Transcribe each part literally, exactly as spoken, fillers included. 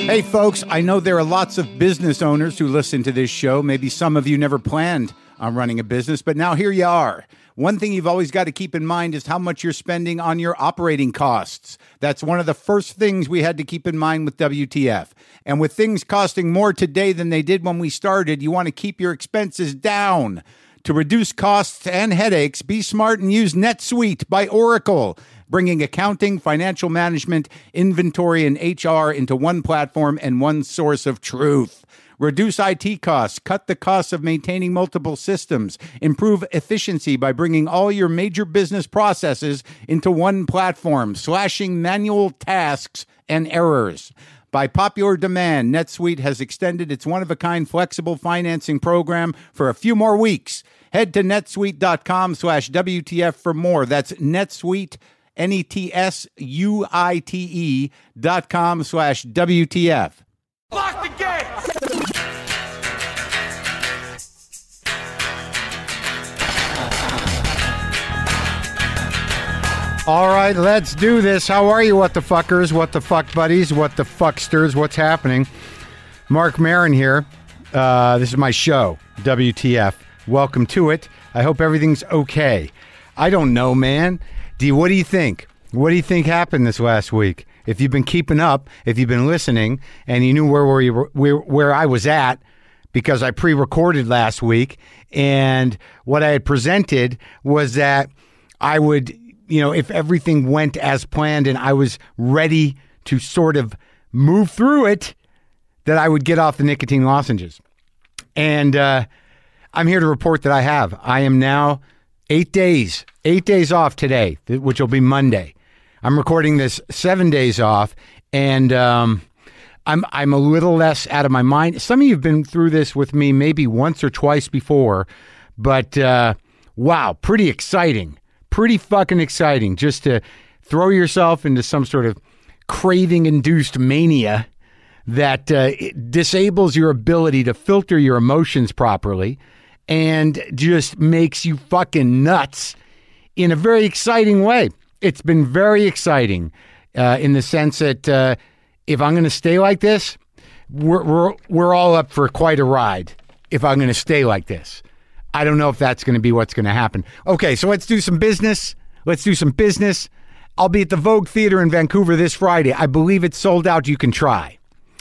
Hey, folks, I know there are lots of business owners who listen to this show. Maybe some of you never planned on running a business, but now here you are. One thing you've always got to keep in mind is how much you're spending on your operating costs. That's one of the first things we had to keep in mind with W T F. And with things costing more today than they did when we started, you want to keep your expenses down. To reduce costs and headaches, be smart and use NetSuite by Oracle, bringing accounting, financial management, inventory, and H R into one platform and one source of truth. Reduce I T costs, cut the costs of maintaining multiple systems, improve efficiency by bringing all your major business processes into one platform, slashing manual tasks and errors. By popular demand, NetSuite has extended its one-of-a-kind flexible financing program for a few more weeks. Head to netsuite.com slash WTF for more. That's NetSuite, N E T S U I T E dot com slash W T F. Lock the gate! All right, let's do this. How are you, what the fuckers, what the fuck buddies, what the fucksters, what's happening? Mark Maron here. Uh, this is my show, W T F. Welcome to it. I hope everything's okay. I don't know, man. D, what do you think? What do you think happened this last week? If you've been keeping up, if you've been listening, and you knew where we were, where, where I was at, because I pre-recorded last week, and what I had presented was that I would, you know, if everything went as planned and I was ready to sort of move through it, that I would get off the nicotine lozenges. And uh, I'm here to report that I have. I am now eight days, eight days off today, which will be Monday. I'm recording this seven days off, and um, I'm I'm a little less out of my mind. Some of you have been through this with me maybe once or twice before, but uh, wow, pretty exciting. Pretty fucking exciting just to throw yourself into some sort of craving-induced mania that uh, disables your ability to filter your emotions properly and just makes you fucking nuts in a very exciting way. It's been very exciting uh, in the sense that uh, if I'm going to stay like this, we're, we're, we're all up for quite a ride if I'm going to stay like this. I don't know if that's going to be what's going to happen. Okay, so let's do some business. Let's do some business. I'll be at the Vogue Theater in Vancouver this Friday. I believe it's sold out. You can try.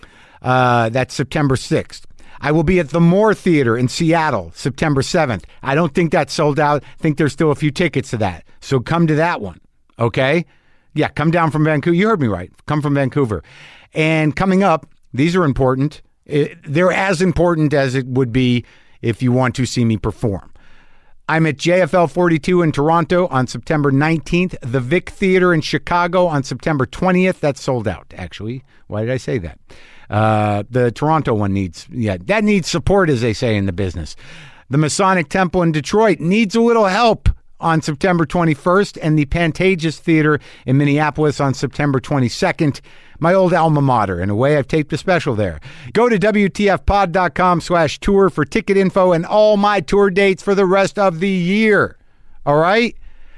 Uh, that's September sixth. I will be at the Moore Theater in Seattle, September seventh. I don't think that's sold out. I think there's still a few tickets to that. So come to that one, okay? Yeah, come down from Vancouver. You heard me right. Come from Vancouver. And coming up, these are important. It, they're as important as it would be if you want to see me perform. I'm at J F L forty-two in Toronto on September nineteenth, the Vic Theater in Chicago on September twentieth. That's sold out, actually. Why did I say that? Uh, the Toronto one needs, yeah, that needs support, as they say in the business. The Masonic Temple in Detroit needs a little help on September twenty-first, and the Pantages Theater in Minneapolis on September twenty-second. My old alma mater. In a way, I've taped a special there. Go to WTFpod.com slash tour for ticket info and all my tour dates for the rest of the year. All right?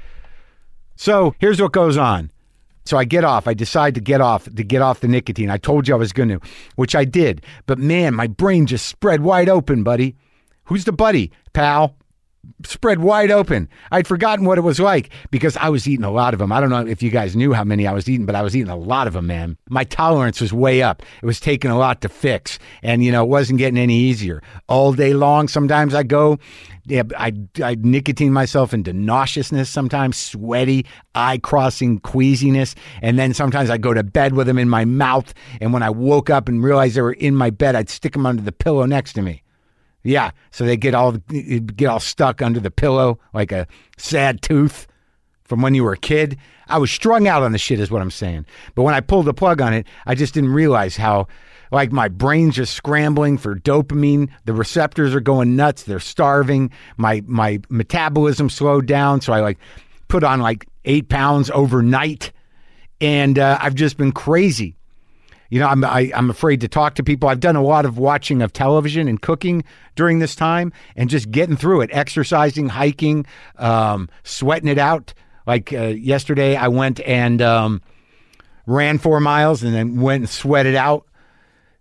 So here's what goes on. So I get off. I decide to get off, to get off the nicotine. I told you I was going to, which I did. But man, my brain just spread wide open, buddy. Who's the buddy, pal? Spread wide open. I'd forgotten what it was like because I was eating a lot of them. I don't know if you guys knew how many I was eating, but I was eating a lot of them, man. My tolerance was way up. It was taking a lot to fix. And, you know, it wasn't getting any easier. All day long, sometimes I go, yeah, I, I nicotine myself into nauseousness, sometimes sweaty, eye-crossing queasiness. And then sometimes I'd go to bed with them in my mouth. And when I woke up and realized they were in my bed, I'd stick them under the pillow next to me. Yeah, so they get all get all stuck under the pillow like a sad tooth from when you were a kid. I was strung out on the shit is what I'm saying. But when I pulled the plug on it, I just didn't realize how, like, my brain's just scrambling for dopamine. The receptors are going nuts. They're starving. My my metabolism slowed down, so I, like, put on, like, eight pounds overnight. And uh, I've just been crazy. You know, I'm I, I'm afraid to talk to people. I've done a lot of watching of television and cooking during this time and just getting through it, exercising, hiking, um, sweating it out. Like uh, yesterday, I went and um, ran four miles and then went and sweated out.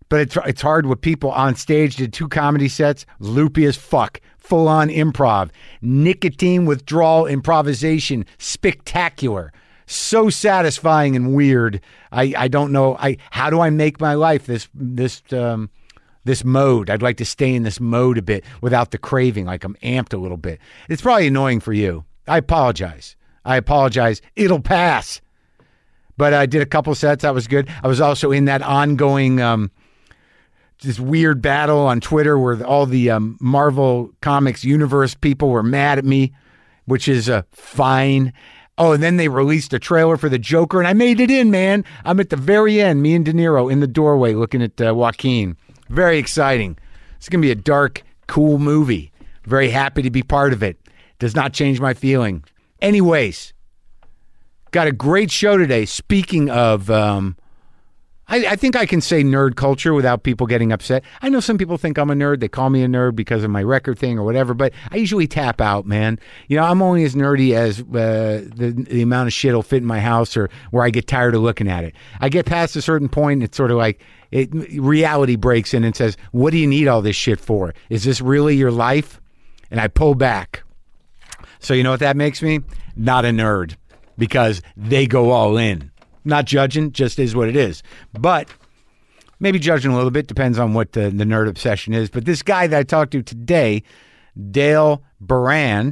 But it's it's hard with people on stage. Did two comedy sets, loopy as fuck, full on improv, nicotine withdrawal improvisation, spectacular, so satisfying and weird. I, I don't know. I how do I make my life this this um, this mode? I'd like to stay in this mode a bit without the craving, like I'm amped a little bit. It's probably annoying for you. I apologize. I apologize. It'll pass. But I did a couple sets. That was good. I was also in that ongoing. Um, this weird battle on Twitter where all the um, Marvel Comics universe people were mad at me, which is uh, fine. Oh, and then they released a trailer for the Joker, and I made it in, man. I'm at the very end, me and De Niro in the doorway looking at uh, Joaquin. Very exciting. It's going to be a dark, cool movie. Very happy to be part of it. Does not change my feeling. Anyways, got a great show today. Speaking of... Um, I, I think I can say nerd culture without people getting upset. I know some people think I'm a nerd. They call me a nerd because of my record thing or whatever, but I usually tap out, man. You know, I'm only as nerdy as uh, the, the amount of shit will fit in my house or where I get tired of looking at it. I get past a certain point, it's sort of like it, reality breaks in and says, what do you need all this shit for? Is this really your life? And I pull back. So you know what that makes me? Not a nerd, because they go all in. Not judging, just is what it is. But maybe judging a little bit, depends on what the, the nerd obsession is. But this guy that I talked to today, Dale Baran,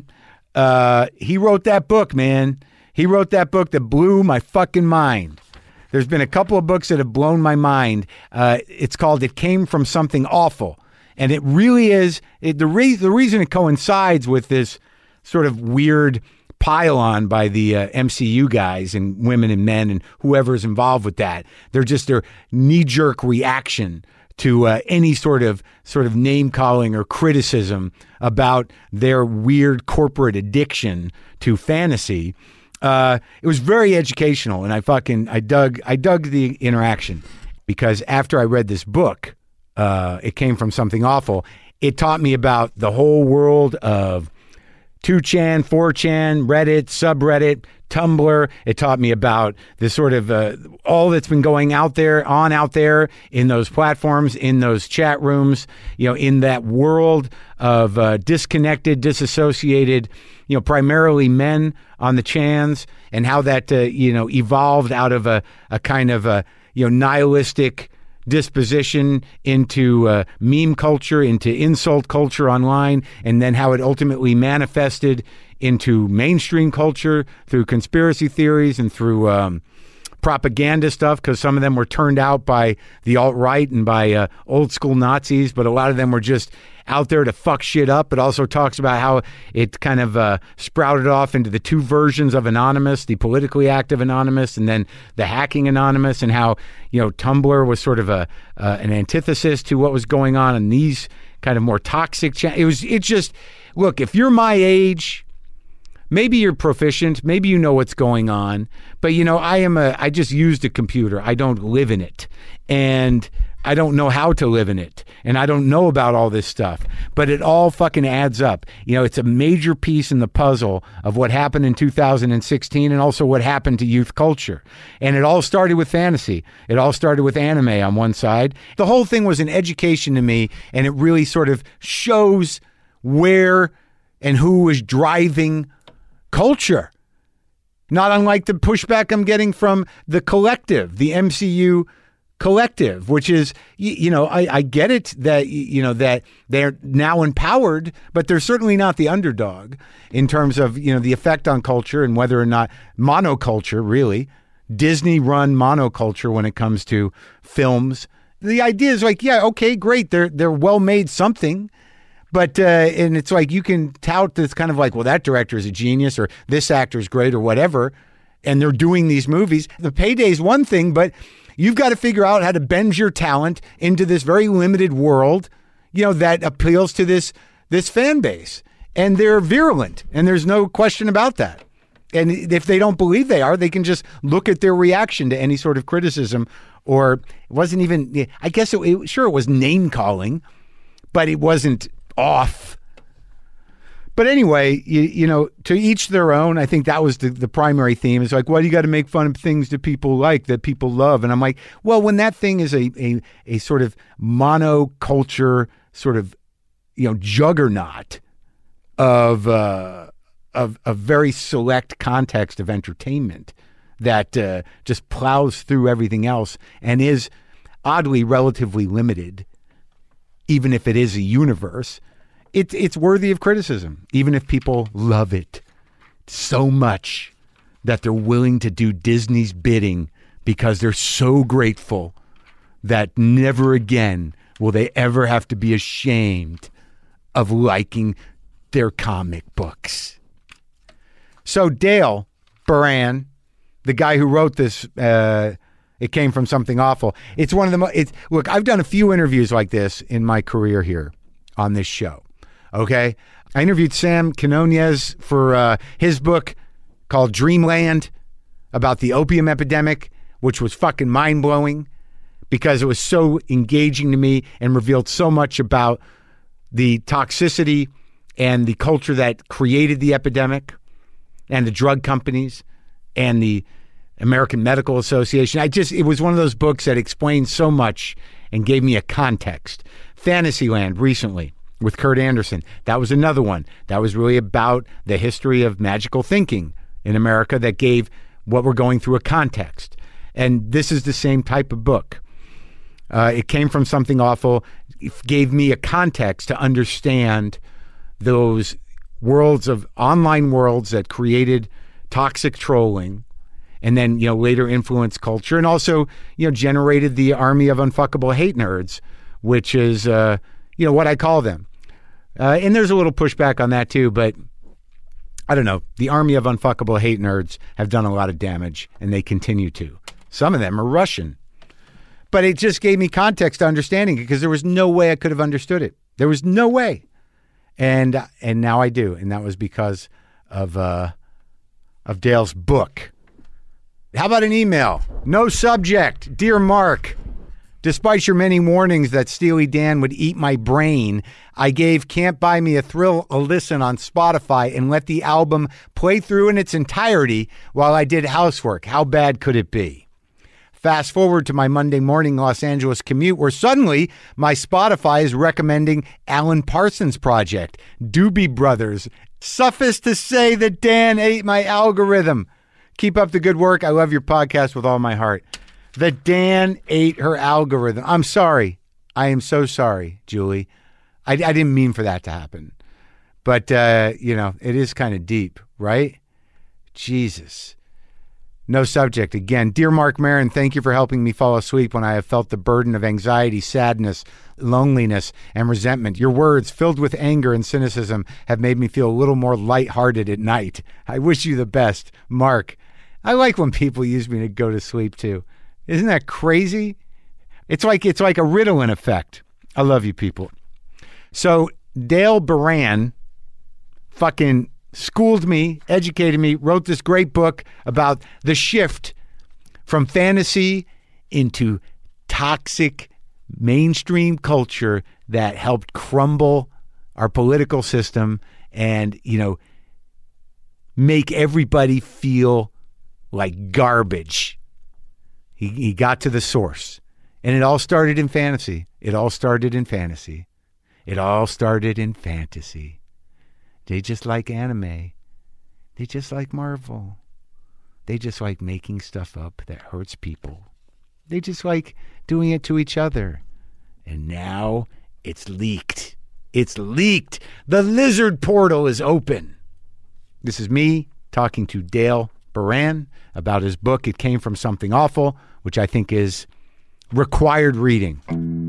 uh, he wrote that book, man. He wrote that book that blew my fucking mind. There's been a couple of books that have blown my mind. Uh, it's called It Came From Something Awful. And it really is, it, the, re- the reason it coincides with this sort of weird pile on by the uh, M C U guys and women and men and whoever's involved with that. They're just their knee-jerk reaction to uh, any sort of sort of name-calling or criticism about their weird corporate addiction to fantasy. Uh, it was very educational, and I fucking I dug I dug the interaction, because after I read this book, uh, It Came From Something Awful, it taught me about the whole world of two chan, four chan, Reddit, subreddit, Tumblr. It taught me about the sort of uh, all that's been going out there, on out there in those platforms, in those chat rooms, you know, in that world of uh, disconnected, disassociated, you know, primarily men on the chans, and how that, uh, you know, evolved out of a, a kind of a, you know, nihilistic disposition into uh, meme culture, into insult culture online, and then how it ultimately manifested into mainstream culture through conspiracy theories and through um, propaganda stuff, because some of them were turned out by the alt-right and by uh, old school Nazis, but a lot of them were just out there to fuck shit up. It also talks about how it kind of uh, sprouted off into the two versions of Anonymous, the politically active Anonymous and then the hacking Anonymous, and how, you know, Tumblr was sort of a uh, an antithesis to what was going on in these kind of more toxic cha- it was it just look, if you're my age, maybe you're proficient, maybe you know what's going on, but you know, I am a I just used a computer. I don't live in it, and I don't know how to live in it, and I don't know about all this stuff, but it all fucking adds up. You know, it's a major piece in the puzzle of what happened in two thousand sixteen and also what happened to youth culture. And it all started with fantasy. It all started with anime on one side. The whole thing was an education to me, and it really sort of shows where and who was driving culture. Not unlike the pushback I'm getting from the collective, the M C U collective, which is, you, you know, I, I get it that, you know, that they're now empowered, but they're certainly not the underdog in terms of, you know, the effect on culture and whether or not monoculture, really, Disney run monoculture when it comes to films. The idea is like, yeah, okay, great. They're, they're well made something. But, uh, and it's like, you can tout this kind of like, well, that director is a genius, or this actor is great, or whatever. And they're doing these movies. The payday is one thing, but you've got to figure out how to bend your talent into this very limited world, you know, that appeals to this, this fan base. And they're virulent, and there's no question about that. And if they don't believe they are, they can just look at their reaction to any sort of criticism, or it wasn't even, I guess, it, it, sure, it was name calling, but it wasn't off But anyway, you, you know, to each their own. I think that was the, the primary theme. It's like, why do you got to make fun of things that people like, that people love? And I'm like, well, when that thing is a a, a sort of monoculture, sort of, you know, juggernaut of uh, of a very select context of entertainment that uh, just plows through everything else and is oddly relatively limited, even if it is a universe. It's it's worthy of criticism, even if people love it so much that they're willing to do Disney's bidding because they're so grateful that never again will they ever have to be ashamed of liking their comic books. So Dale Baran, the guy who wrote this, uh, It Came From Something Awful. It's one of the most, look, I've done a few interviews like this in my career here on this show. Okay. I interviewed Sam Quinones for uh, his book called Dreamland about the opium epidemic, which was fucking mind blowing because it was so engaging to me and revealed so much about the toxicity and the culture that created the epidemic and the drug companies and the American Medical Association. I just, it was one of those books that explained so much and gave me a context. Fantasyland recently with Kurt Anderson. That was another one. That was really about the history of magical thinking in America that gave what we're going through a context. And this is the same type of book. Uh, it Came From Something Awful. It gave me a context to understand those worlds of online worlds that created toxic trolling and then, you know, later influenced culture and also, you know, generated the army of unfuckable hate nerds, which is, uh, you know, what I call them. Uh, and there's a little pushback on that too, but I don't know. The army of unfuckable hate nerds have done a lot of damage and they continue to. Some of them are Russian. But it just gave me context to understanding it because there was no way I could have understood it. There was no way. And and now I do. And that was because of uh, of Dale's book. How about an email? No subject. Dear Mark, despite your many warnings that Steely Dan would eat my brain, I gave Can't Buy Me a Thrill a listen on Spotify and let the album play through in its entirety while I did housework. How bad could it be? Fast forward to my Monday morning Los Angeles commute where suddenly my Spotify is recommending Alan Parsons Project, Doobie Brothers. Suffice to say that Dan ate my algorithm. Keep up the good work. I love your podcast with all my heart. The Dan ate her algorithm. I'm sorry. I am so sorry, Julie. I, I didn't mean for that to happen. But, uh, you know, it is kind of deep, right? Jesus. No subject. Again, dear Mark Maron, thank you for helping me fall asleep when I have felt the burden of anxiety, sadness, loneliness, and resentment. Your words, filled with anger and cynicism, have made me feel a little more lighthearted at night. I wish you the best, Mark. I like when people use me to go to sleep too. Isn't that crazy? It's like it's like a Ritalin effect. I love you people. So Dale Baran fucking schooled me, educated me, wrote this great book about the shift from fantasy into toxic mainstream culture that helped crumble our political system and, you know, make everybody feel like garbage. He, he got to the source. And it all started in fantasy. It all started in fantasy. It all started in fantasy. They just like anime. They just like Marvel. They just like making stuff up that hurts people. They just like doing it to each other. And now it's leaked. It's leaked. The lizard portal is open. This is me talking to Dale Baran about his book, It Came From Something Awful, which I think is required reading.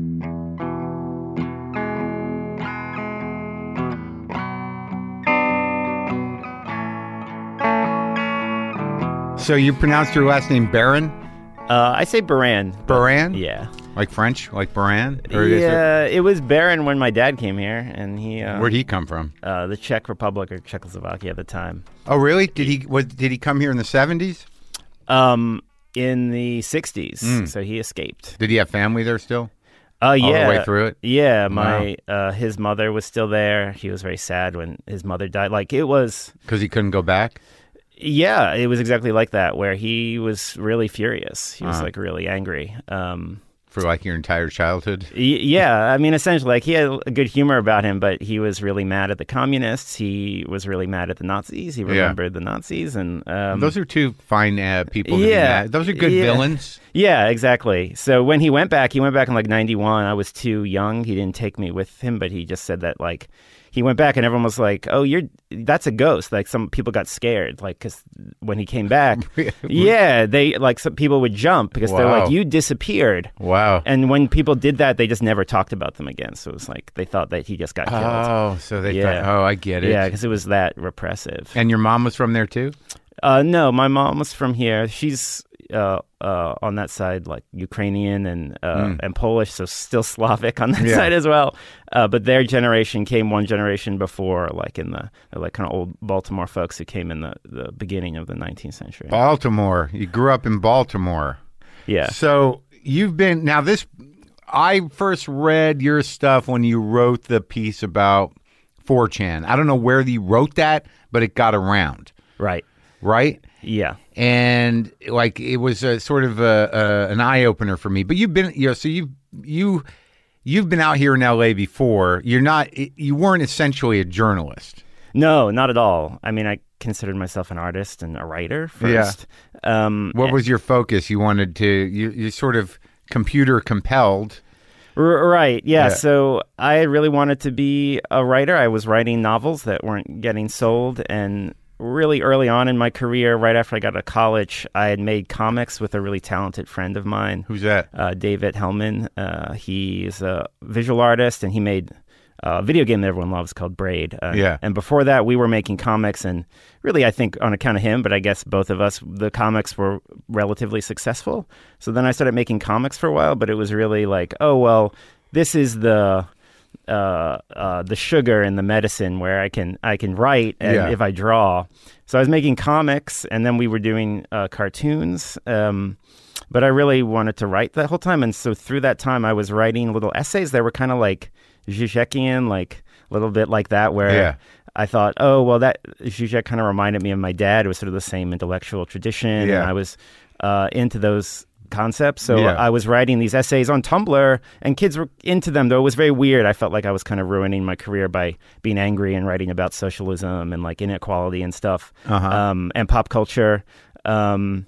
So you pronounced your last name Baran? Uh, I say Baran. Baran? Yeah. Like French? Like Baran? Or yeah, it, it was Baran when my dad came here, and he. Uh, Where'd he come from? Uh, the Czech Republic or Czechoslovakia at the time. Oh, really? Did he? Was, did he come here in the seventies? Um, in the sixties. Mm. So he escaped. Did he have family there still? Uh, yeah. All the way through it? Yeah, my wow. uh, his mother was still there. He was very sad when his mother died. Like, it was... Because he couldn't go back? Yeah, it was exactly like that, where he was really furious. He was, uh-huh. like, really angry. Um, For, like, your entire childhood? Y- yeah, I mean, essentially, like, he had a good humor about him, but he was really mad at the communists. He was really mad at the Nazis. He remembered yeah. the Nazis. and um, Those are two fine uh, people to yeah, be mad. Those are good yeah. villains. Yeah, exactly. So when he went back, he went back in, like, ninety-one. I was too young. He didn't take me with him, but he just said that, like, he went back and everyone was like, oh, you're that's a ghost. Like, some people got scared, like, because when he came back, yeah, they, like, some people would jump because wow. they're like, you disappeared. Wow. And when people did that, they just never talked about them again. So it was like, they thought that he just got killed. Oh, so they yeah. thought, oh, I get it. Yeah, because it was that repressive. And your mom was from there too? Uh, no, my mom was from here. She's uh, uh, on that side, like Ukrainian and uh, mm. and Polish, so still Slavic on that yeah. side as well. Uh, but their generation came one generation before, like in the like kind of old Baltimore folks who came in the, the beginning of the nineteenth century. Baltimore. You grew up in Baltimore. Yeah. So you've been now this. I first read your stuff when you wrote the piece about four chan. I don't know where you wrote that, but it got around. Right. Right? Yeah. And like it was a sort of a, a an eye opener for me. But you've been, you know, so you you you've been out here in L A before. You're not, you weren't essentially a journalist. No, not at all. I mean, I considered myself an artist and a writer first. Yeah. Um, what was your focus? You wanted to, you you sort of computer compelled. R- right. Yeah. yeah. So I really wanted to be a writer. I was writing novels that weren't getting sold, and really early on in my career, right after I got out of college, I had made comics with a really talented friend of mine. Who's that? Uh, David Hellman. Uh, he's a visual artist, and he made a video game that everyone loves called Braid. Uh, yeah. And before that, we were making comics, and really, I think on account of him, but I guess both of us, the comics were relatively successful. So then I started making comics for a while, but it was really like, oh, well, this is the... Uh, uh, the sugar and the medicine where I can I can write and yeah. if I draw. So I was making comics, and then we were doing uh, cartoons. Um, but I really wanted to write that whole time, and so through that time, I was writing little essays that were kind of like Žižekian, like a little bit like that, where yeah. I thought, oh well, that Žižek kind of reminded me of my dad. It was sort of the same intellectual tradition, yeah. and I was uh, into those concepts. So yeah. I was writing these essays on Tumblr, and kids were into them, though it was very weird. I felt like I was kind of ruining my career by being angry and writing about socialism and like inequality and stuff, uh-huh. um, and pop culture. Um,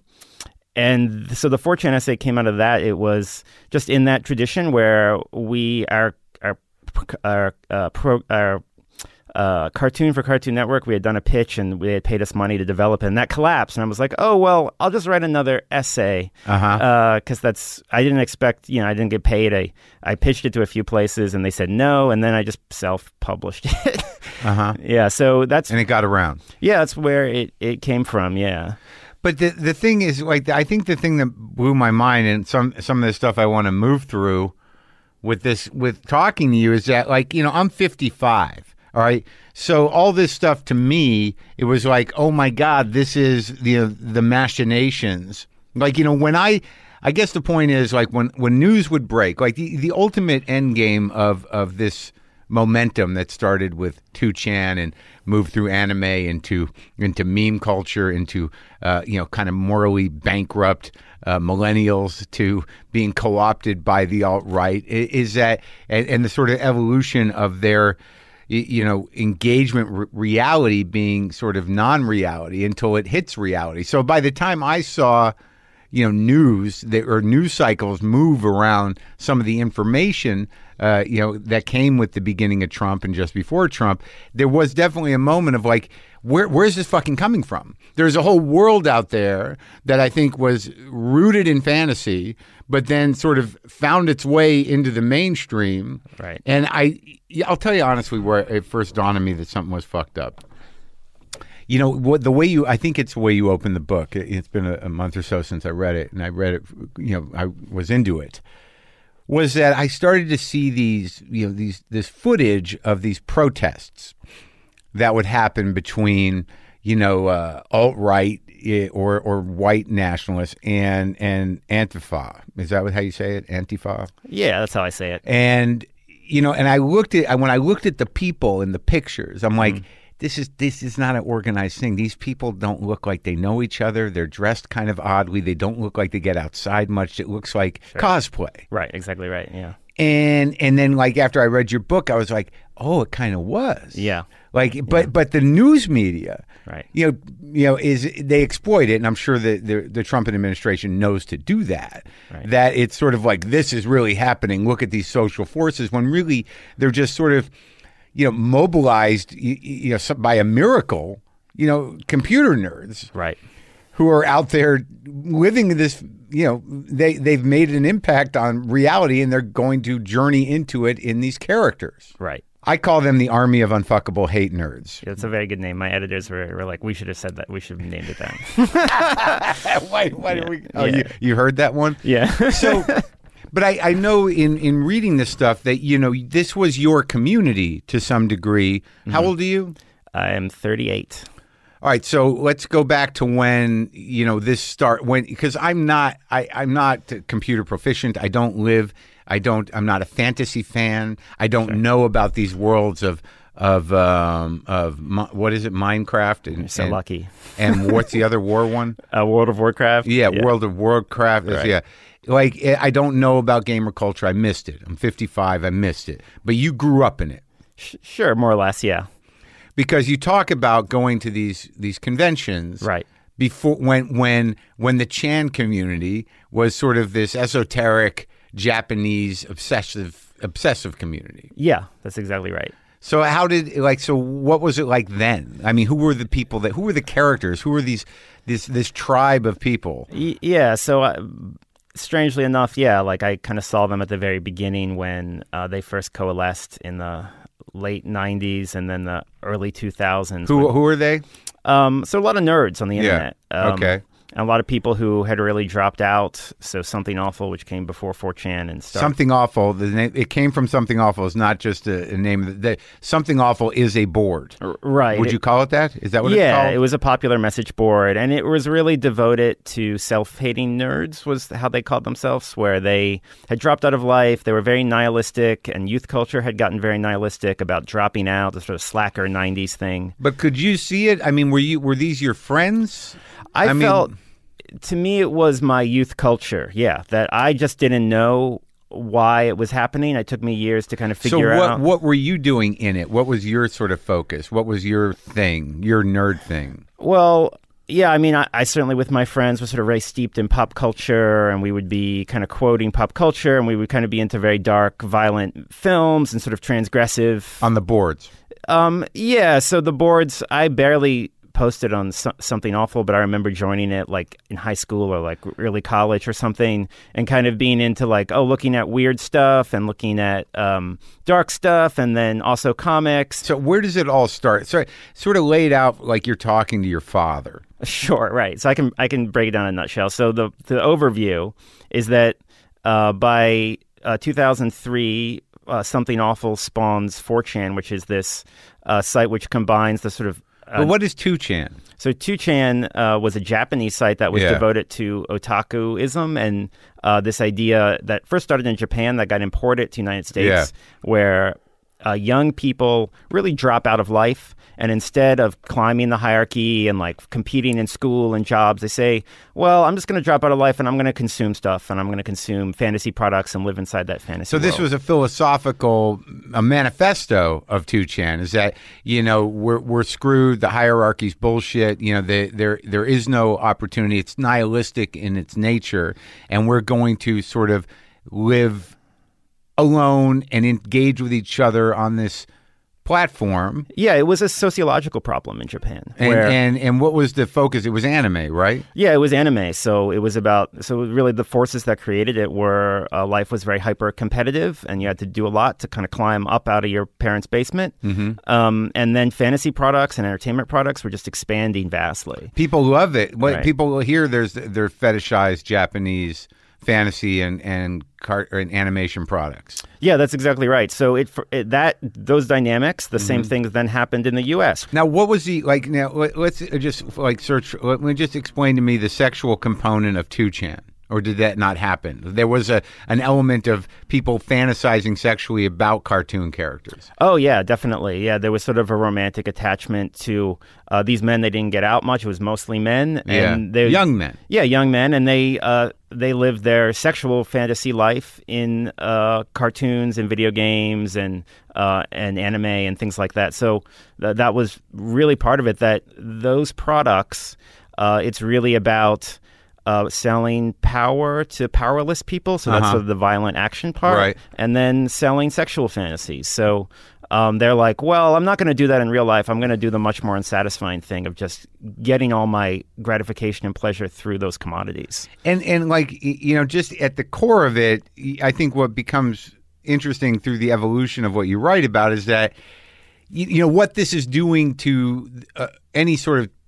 and so the four chan essay came out of that. It was just in that tradition where we, our, our, our, uh, pro, our Uh, cartoon for Cartoon Network, we had done a pitch and they had paid us money to develop it, and that collapsed. And I was like, oh, well, I'll just write another essay. Uh-huh. Uh, cause that's, I didn't expect, you know, I didn't get paid. I, I pitched it to a few places and they said no. And then I just self-published it. uh-huh. Yeah. So that's, and it got around. Yeah. That's where it, it came from. Yeah. But the the thing is, like, I think the thing that blew my mind, and some, some of the stuff I want to move through with this, with talking to you, is that, like, you know, I'm fifty-five. All right. So all this stuff to me, it was like, oh my God, this is the the machinations. Like, you know, when I, I guess the point is, like, when, when news would break, like the, the ultimate end game of, of this momentum that started with two chan and moved through anime into into meme culture, into uh, you know, kind of morally bankrupt uh, millennials, to being co-opted by the alt-right, is that, and, and the sort of evolution of their, you know, engagement re- reality being sort of non-reality until it hits reality. So by the time I saw, you know, news that, or news cycles move around some of the information, uh, you know, that came with the beginning of Trump and just before Trump, there was definitely a moment of like, where where's this fucking coming from? There's a whole world out there that I think was rooted in fantasy, but then sort of found its way into the mainstream. Right. And I, I'll tell you honestly where it first dawned on me that something was fucked up. You know, what the way you, I think it's the way you open the book. It, it's been a, a month or so since I read it, and I read it, you know, I was into it, was that I started to see these, you know, these, this footage of these protests that would happen between, you know, uh, alt-right, eh, or or white nationalists and and Antifa. Is that what, how you say it? Antifa? Yeah, that's how I say it. And you know, and I looked at when I looked at the people in the pictures, I'm like, Mm. this is this is not an organized thing. These people don't look like they know each other. They're dressed kind of oddly. They don't look like they get outside much. It looks like Sure. cosplay. Right, exactly right. Yeah. And and then like after I read your book, I was like, oh, it kind of was. Yeah. Like, but but the news media, Right. you know, you know, is they exploit it, and I'm sure that the the Trump administration knows to do that. Right. That it's sort of like this is really happening. Look at these social forces, when really they're just sort of, you know, mobilized, you, you know, some- by a miracle, you know, computer nerds Right. who are out there living this. You know, they they've made an impact on reality, and they're going to journey into it in these characters. Right. I call them the army of unfuckable hate nerds. Yeah, it's a very good name. My editors were, were like, we should have said that. We should have named it that. why why Yeah. do we? Oh, Yeah. you, you heard that one? Yeah. So, but I, I know in, in reading this stuff that, you know, this was your community to some degree. How old are you? I am thirty-eight. All right, so let's go back to when, you know, this start when, because I'm not I, I'm not computer proficient. I don't live. I don't. I'm not a fantasy fan. I don't know about these worlds of of um, of Mi- what is it, Minecraft and You're so and, lucky. and what's the other war one? Uh, World of Warcraft? Yeah, World of Warcraft. is- Right. Yeah, like eh, I don't know about gamer culture. I missed it. I'm fifty-five. I missed it. But you grew up in it Sh- sure, more or less, yeah. because you talk about going to these these conventions, Right. Before when when when the Chan community was sort of this esoteric Japanese obsessive obsessive community. Yeah, that's exactly right. So how did like so what was it like then? I mean, who were the people that who were the characters? Who were these this this tribe of people? Y- yeah, so uh, strangely enough, yeah, like I kind of saw them at the very beginning when uh, they first coalesced in the late nineties and then the early two thousands. Who when- who are they? Um, so a lot of nerds on the Yeah. internet. Um, Okay. And a lot of people who had really dropped out. So Something Awful, which came before four chan and stuff. Something Awful. The name it came from Something Awful. It's not just a, a name. The, the, Something Awful is a board. Right. Would you call it that? Is that what it's yeah, called? it was a popular message board, and it was really devoted to self-hating nerds, was how they called themselves, where they had dropped out of life. They were very nihilistic, and youth culture had gotten very nihilistic about dropping out, the sort of slacker nineties thing. But could you see it? I mean, were you were these your friends? I, I mean- felt, to me, it was my youth culture, yeah, that I just didn't know why it was happening. It took me years to kind of So figure what out. what were you doing in it? What was your sort of focus? What was your thing? Your nerd thing? Well, yeah, I mean, I, I certainly with my friends was sort of very steeped in pop culture, and we would be kind of quoting pop culture, and we would kind of be into very dark, violent films and sort of transgressive. On the boards. Um, yeah, so the boards, I barely posted on so- Something Awful, but I remember joining it like in high school or like early college or something, and kind of being into like, oh, looking at weird stuff and looking at um, dark stuff, and then also comics. So where does it all start? So sort of laid out like you're talking to your father. Sure, right. So I can I can break it down in a nutshell. So the the overview is that uh, by uh, two thousand three, uh, Something Awful spawns four chan, which is this uh, site which combines the sort of uh, But what is two chan? so two chan uh, was a Japanese site that was Yeah. devoted to otakuism and uh, this idea that first started in Japan that got imported to the United States, Yeah. where uh, young people really drop out of life. And instead of climbing the hierarchy and like competing in school and jobs, they say, well, I'm just going to drop out of life and I'm going to consume stuff and I'm going to consume fantasy products and live inside that fantasy So this world. was a philosophical a manifesto of two chan. Is that, you know, we're we're screwed, the hierarchy's bullshit, you know, the, there there is no opportunity. It's nihilistic in its nature, and we're going to sort of live alone and engage with each other on this platform. Yeah, it was a sociological problem in Japan. And, where, and and what was the focus? It was anime, right? Yeah, it was anime. So it was about, so really the forces that created it were uh, life was very hyper competitive and you had to do a lot to kind of climb up out of your parents' basement. Mm-hmm. Um, and then fantasy products and entertainment products were just expanding vastly. People love it. What Right. people hear there's their fetishized Japanese fantasy and and, car- and animation products. Yeah, that's exactly right. So it, it that those dynamics, the mm-hmm. same things then happened in the U S. Now, what was the like? Now, let's just like search. Let me just explain to me the sexual component of two chan. Or did that not happen? There was a an element of people fantasizing sexually about cartoon characters. Oh, yeah, definitely. Yeah, there was sort of a romantic attachment to uh, these men. They didn't get out much. It was mostly men. Yeah, and they, young men. Yeah, young men. And they uh, they lived their sexual fantasy life in uh, cartoons and video games and uh, and anime and things like that. So th- that was really part of it, that those products, uh, it's really about... Uh, selling power to powerless people, so that's uh-huh. sort of the violent action part, right. And then selling sexual fantasies. So um, they're like, well, I'm not going to do that in real life. I'm going to do the much more unsatisfying thing of just getting all my gratification and pleasure through those commodities. And and like, you know, just at the core of it, I think what becomes interesting through the evolution of what you write about is that, you, you know, what this is doing to uh, any sort of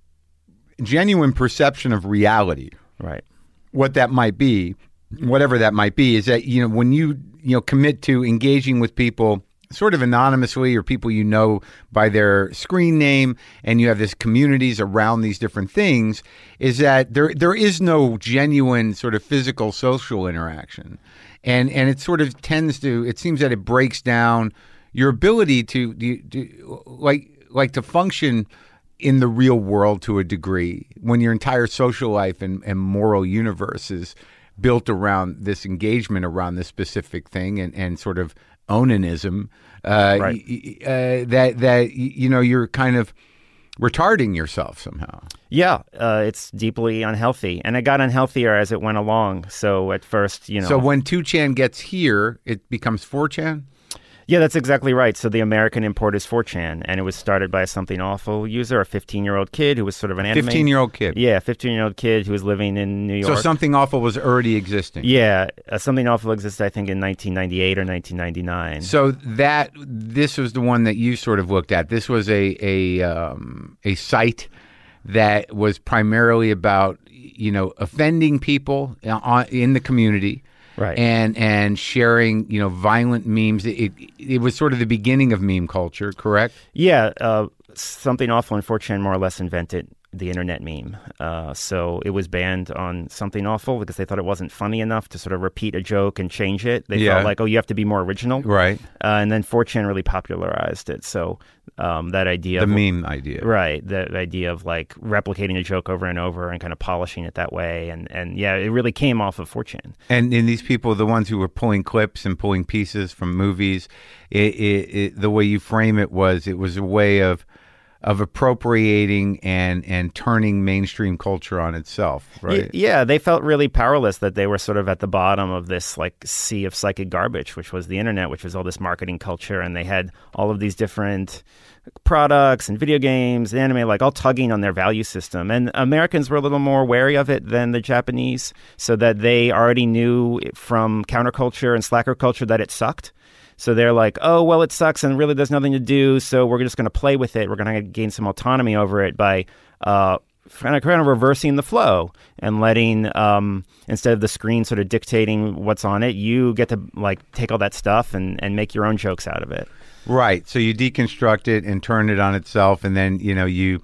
genuine perception of reality. Right. What that might be, whatever that might be, is that, you know, when you, you know, commit to engaging with people sort of anonymously or people you know by their screen name, and you have this communities around these different things, is that there there is no genuine sort of physical social interaction. And and it sort of tends to, it seems that it breaks down your ability to, to, to like like to function in the real world to a degree, when your entire social life and, and moral universe is built around this engagement around this specific thing and, and sort of onanism, uh, right. y- uh, that, that, you know, you're kind of retarding yourself somehow. Yeah, uh, it's deeply unhealthy. And it got unhealthier as it went along. So at first, you know. So when two chan gets here, it becomes four chan? Yeah, that's exactly right. So the American import is four chan, and it was started by a Something Awful user, a fifteen-year-old kid who was sort of an anime. fifteen-year-old kid? Yeah, fifteen-year-old kid who was living in New York. So Something Awful was already existing? Yeah, uh, Something Awful existed, I think, in nineteen ninety-eight or nineteen ninety-nine. So that, this was the one that you sort of looked at. This was a a um, a site that was primarily about, you know, offending people in the community. Right. And and sharing, you know, violent memes. It, it it was sort of the beginning of meme culture, correct? Yeah. Uh, Something Awful and four chan more or less invented the internet meme. Uh, so it was banned on Something Awful because they thought it wasn't funny enough to sort of repeat a joke and change it. They yeah. felt like, oh, you have to be more original. Right. Uh, and then four chan really popularized it. So um, that idea The of... meme idea. Right. The, the idea of like replicating a joke over and over and kind of polishing it that way. And, and yeah, it really came off of four chan. And in these people, the ones who were pulling clips and pulling pieces from movies, it, it, it, the way you frame it was, it was a way of of appropriating and and turning mainstream culture on itself, right? Y- yeah, they felt really powerless, that they were sort of at the bottom of this like sea of psychic garbage, which was the internet, which was all this marketing culture, and they had all of these different products and video games and anime, like all tugging on their value system. And Americans were a little more wary of it than the Japanese, so that they already knew from counterculture and slacker culture that it sucked. So they're like, oh, well, it sucks and really there's nothing to do, so we're just going to play with it. We're going to gain some autonomy over it by uh, kind of kind of reversing the flow and letting, um, instead of the screen sort of dictating what's on it, you get to like take all that stuff and, and make your own jokes out of it. Right. So you deconstruct it and turn it on itself, and then, you know, you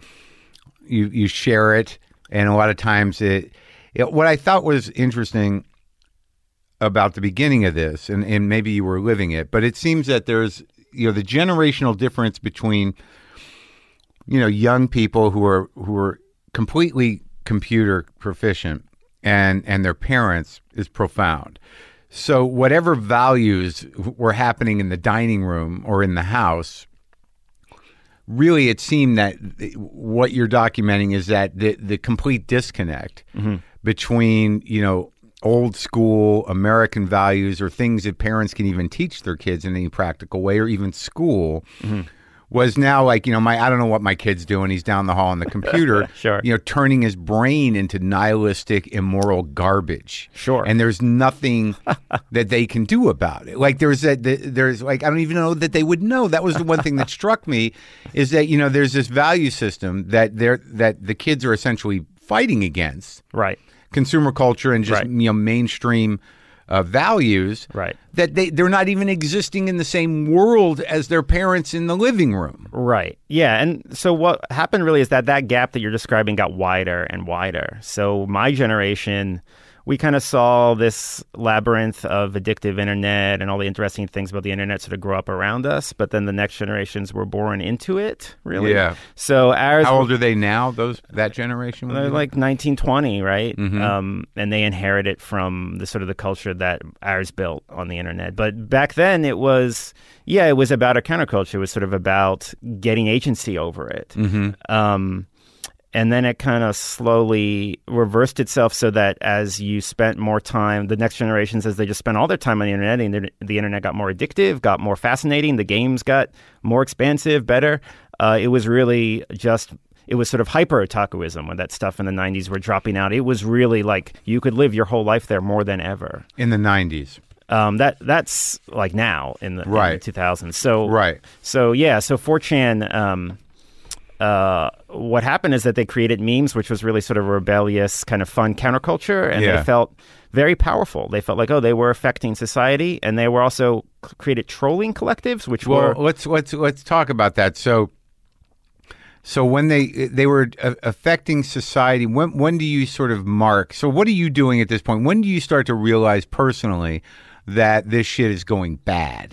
you you share it. And a lot of times it, it what I thought was interesting about the beginning of this, and, and maybe you were living it, but it seems that there's, you know, the generational difference between, you know, young people who are who are completely computer proficient and and their parents is profound. So whatever values were happening in the dining room or in the house, really it seemed that what you're documenting is that the the complete disconnect mm-hmm. between, you know, old school American values or things that parents can even teach their kids in any practical way, or even school, mm-hmm. was now like, you know, my I don't know what my kid's doing. He's down the hall on the computer, sure. you know, turning his brain into nihilistic, immoral garbage. Sure. And there's nothing that they can do about it. Like there's a, there's like, I don't even know that they would know. That was the one thing that struck me, is that, you know, there's this value system that they're, that the kids are essentially fighting against. Right. consumer culture and just Right. you know mainstream uh, values, Right. that they they're not even existing in the same world as their parents in the living room. Right. Yeah. And so what happened really is that that gap that you're describing got wider and wider. So my generation, we kind of saw this labyrinth of addictive internet and all the interesting things about the internet sort of grow up around us. But then the next generations were born into it, really. Yeah. So ours, How old are they now? Those that generation? they're like nineteen, twenty, right? Mm-hmm. Um, and they inherit it from the sort of the culture that ours built on the internet. But back then it was, yeah, it was about a counterculture. It was sort of about getting agency over it. Mm-hmm. Um, and then it kind of slowly reversed itself so that as you spent more time, the next generations, as they just spent all their time on the internet, and the, the internet got more addictive, got more fascinating, the games got more expansive, better. Uh, it was really just, it was sort of hyper-otakuism when that stuff in the nineties were dropping out. It was really like you could live your whole life there more than ever. In the nineties. Um, that that's like now in the, Right. in the two thousands. So Right. So yeah, so four chan. Um, uh, what happened is that they created memes, which was really sort of a rebellious, kind of fun counterculture, and Yeah. they felt very powerful. They felt like, oh, they were affecting society, and they were also c- created trolling collectives, which Well, were let's let's let's talk about that. So, so when they they were uh, affecting society, when when do you sort of mark? So, what are you doing at this point? When do you start to realize personally that this shit is going bad?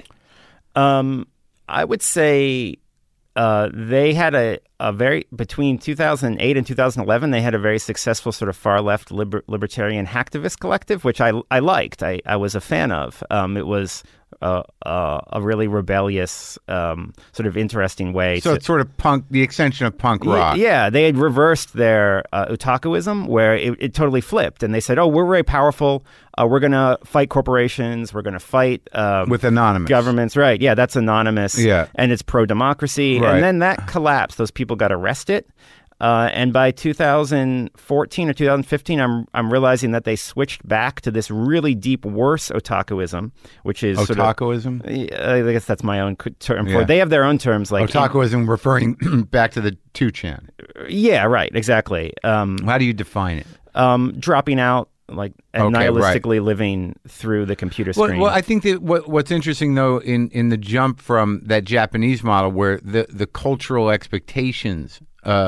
Um, I would say uh, they had a, a very, between two thousand eight and two thousand eleven, they had a very successful sort of far left liber, libertarian hacktivist collective, which I, I liked. I, I was a fan of. Um, it was uh, uh, a really rebellious, um, sort of interesting way. So to, it's sort of punk, the extension of punk rock. Yeah, they had reversed their uh, otakuism, where it, it totally flipped, and they said, "Oh, we're very powerful. Uh, we're going to fight corporations. We're going to fight um, With Anonymous. governments." Right? Yeah, that's anonymous. Yeah. and it's pro-democracy. Right. And then that collapsed. Those people got arrested. Uh, and by two thousand fourteen or two thousand fifteen, I'm I'm realizing that they switched back to this really deep, worse otakuism, which is sort of, Otakuism? I guess that's my own term for Yeah. it. They have their own terms, like Otakuism referring back to the two chan. yeah, right, exactly. Um, How do you define it? um, dropping out, like and Okay, nihilistically living through the computer Well, screen. well, I think that what, what's interesting, though, in, in the jump from that Japanese model where the, the cultural expectations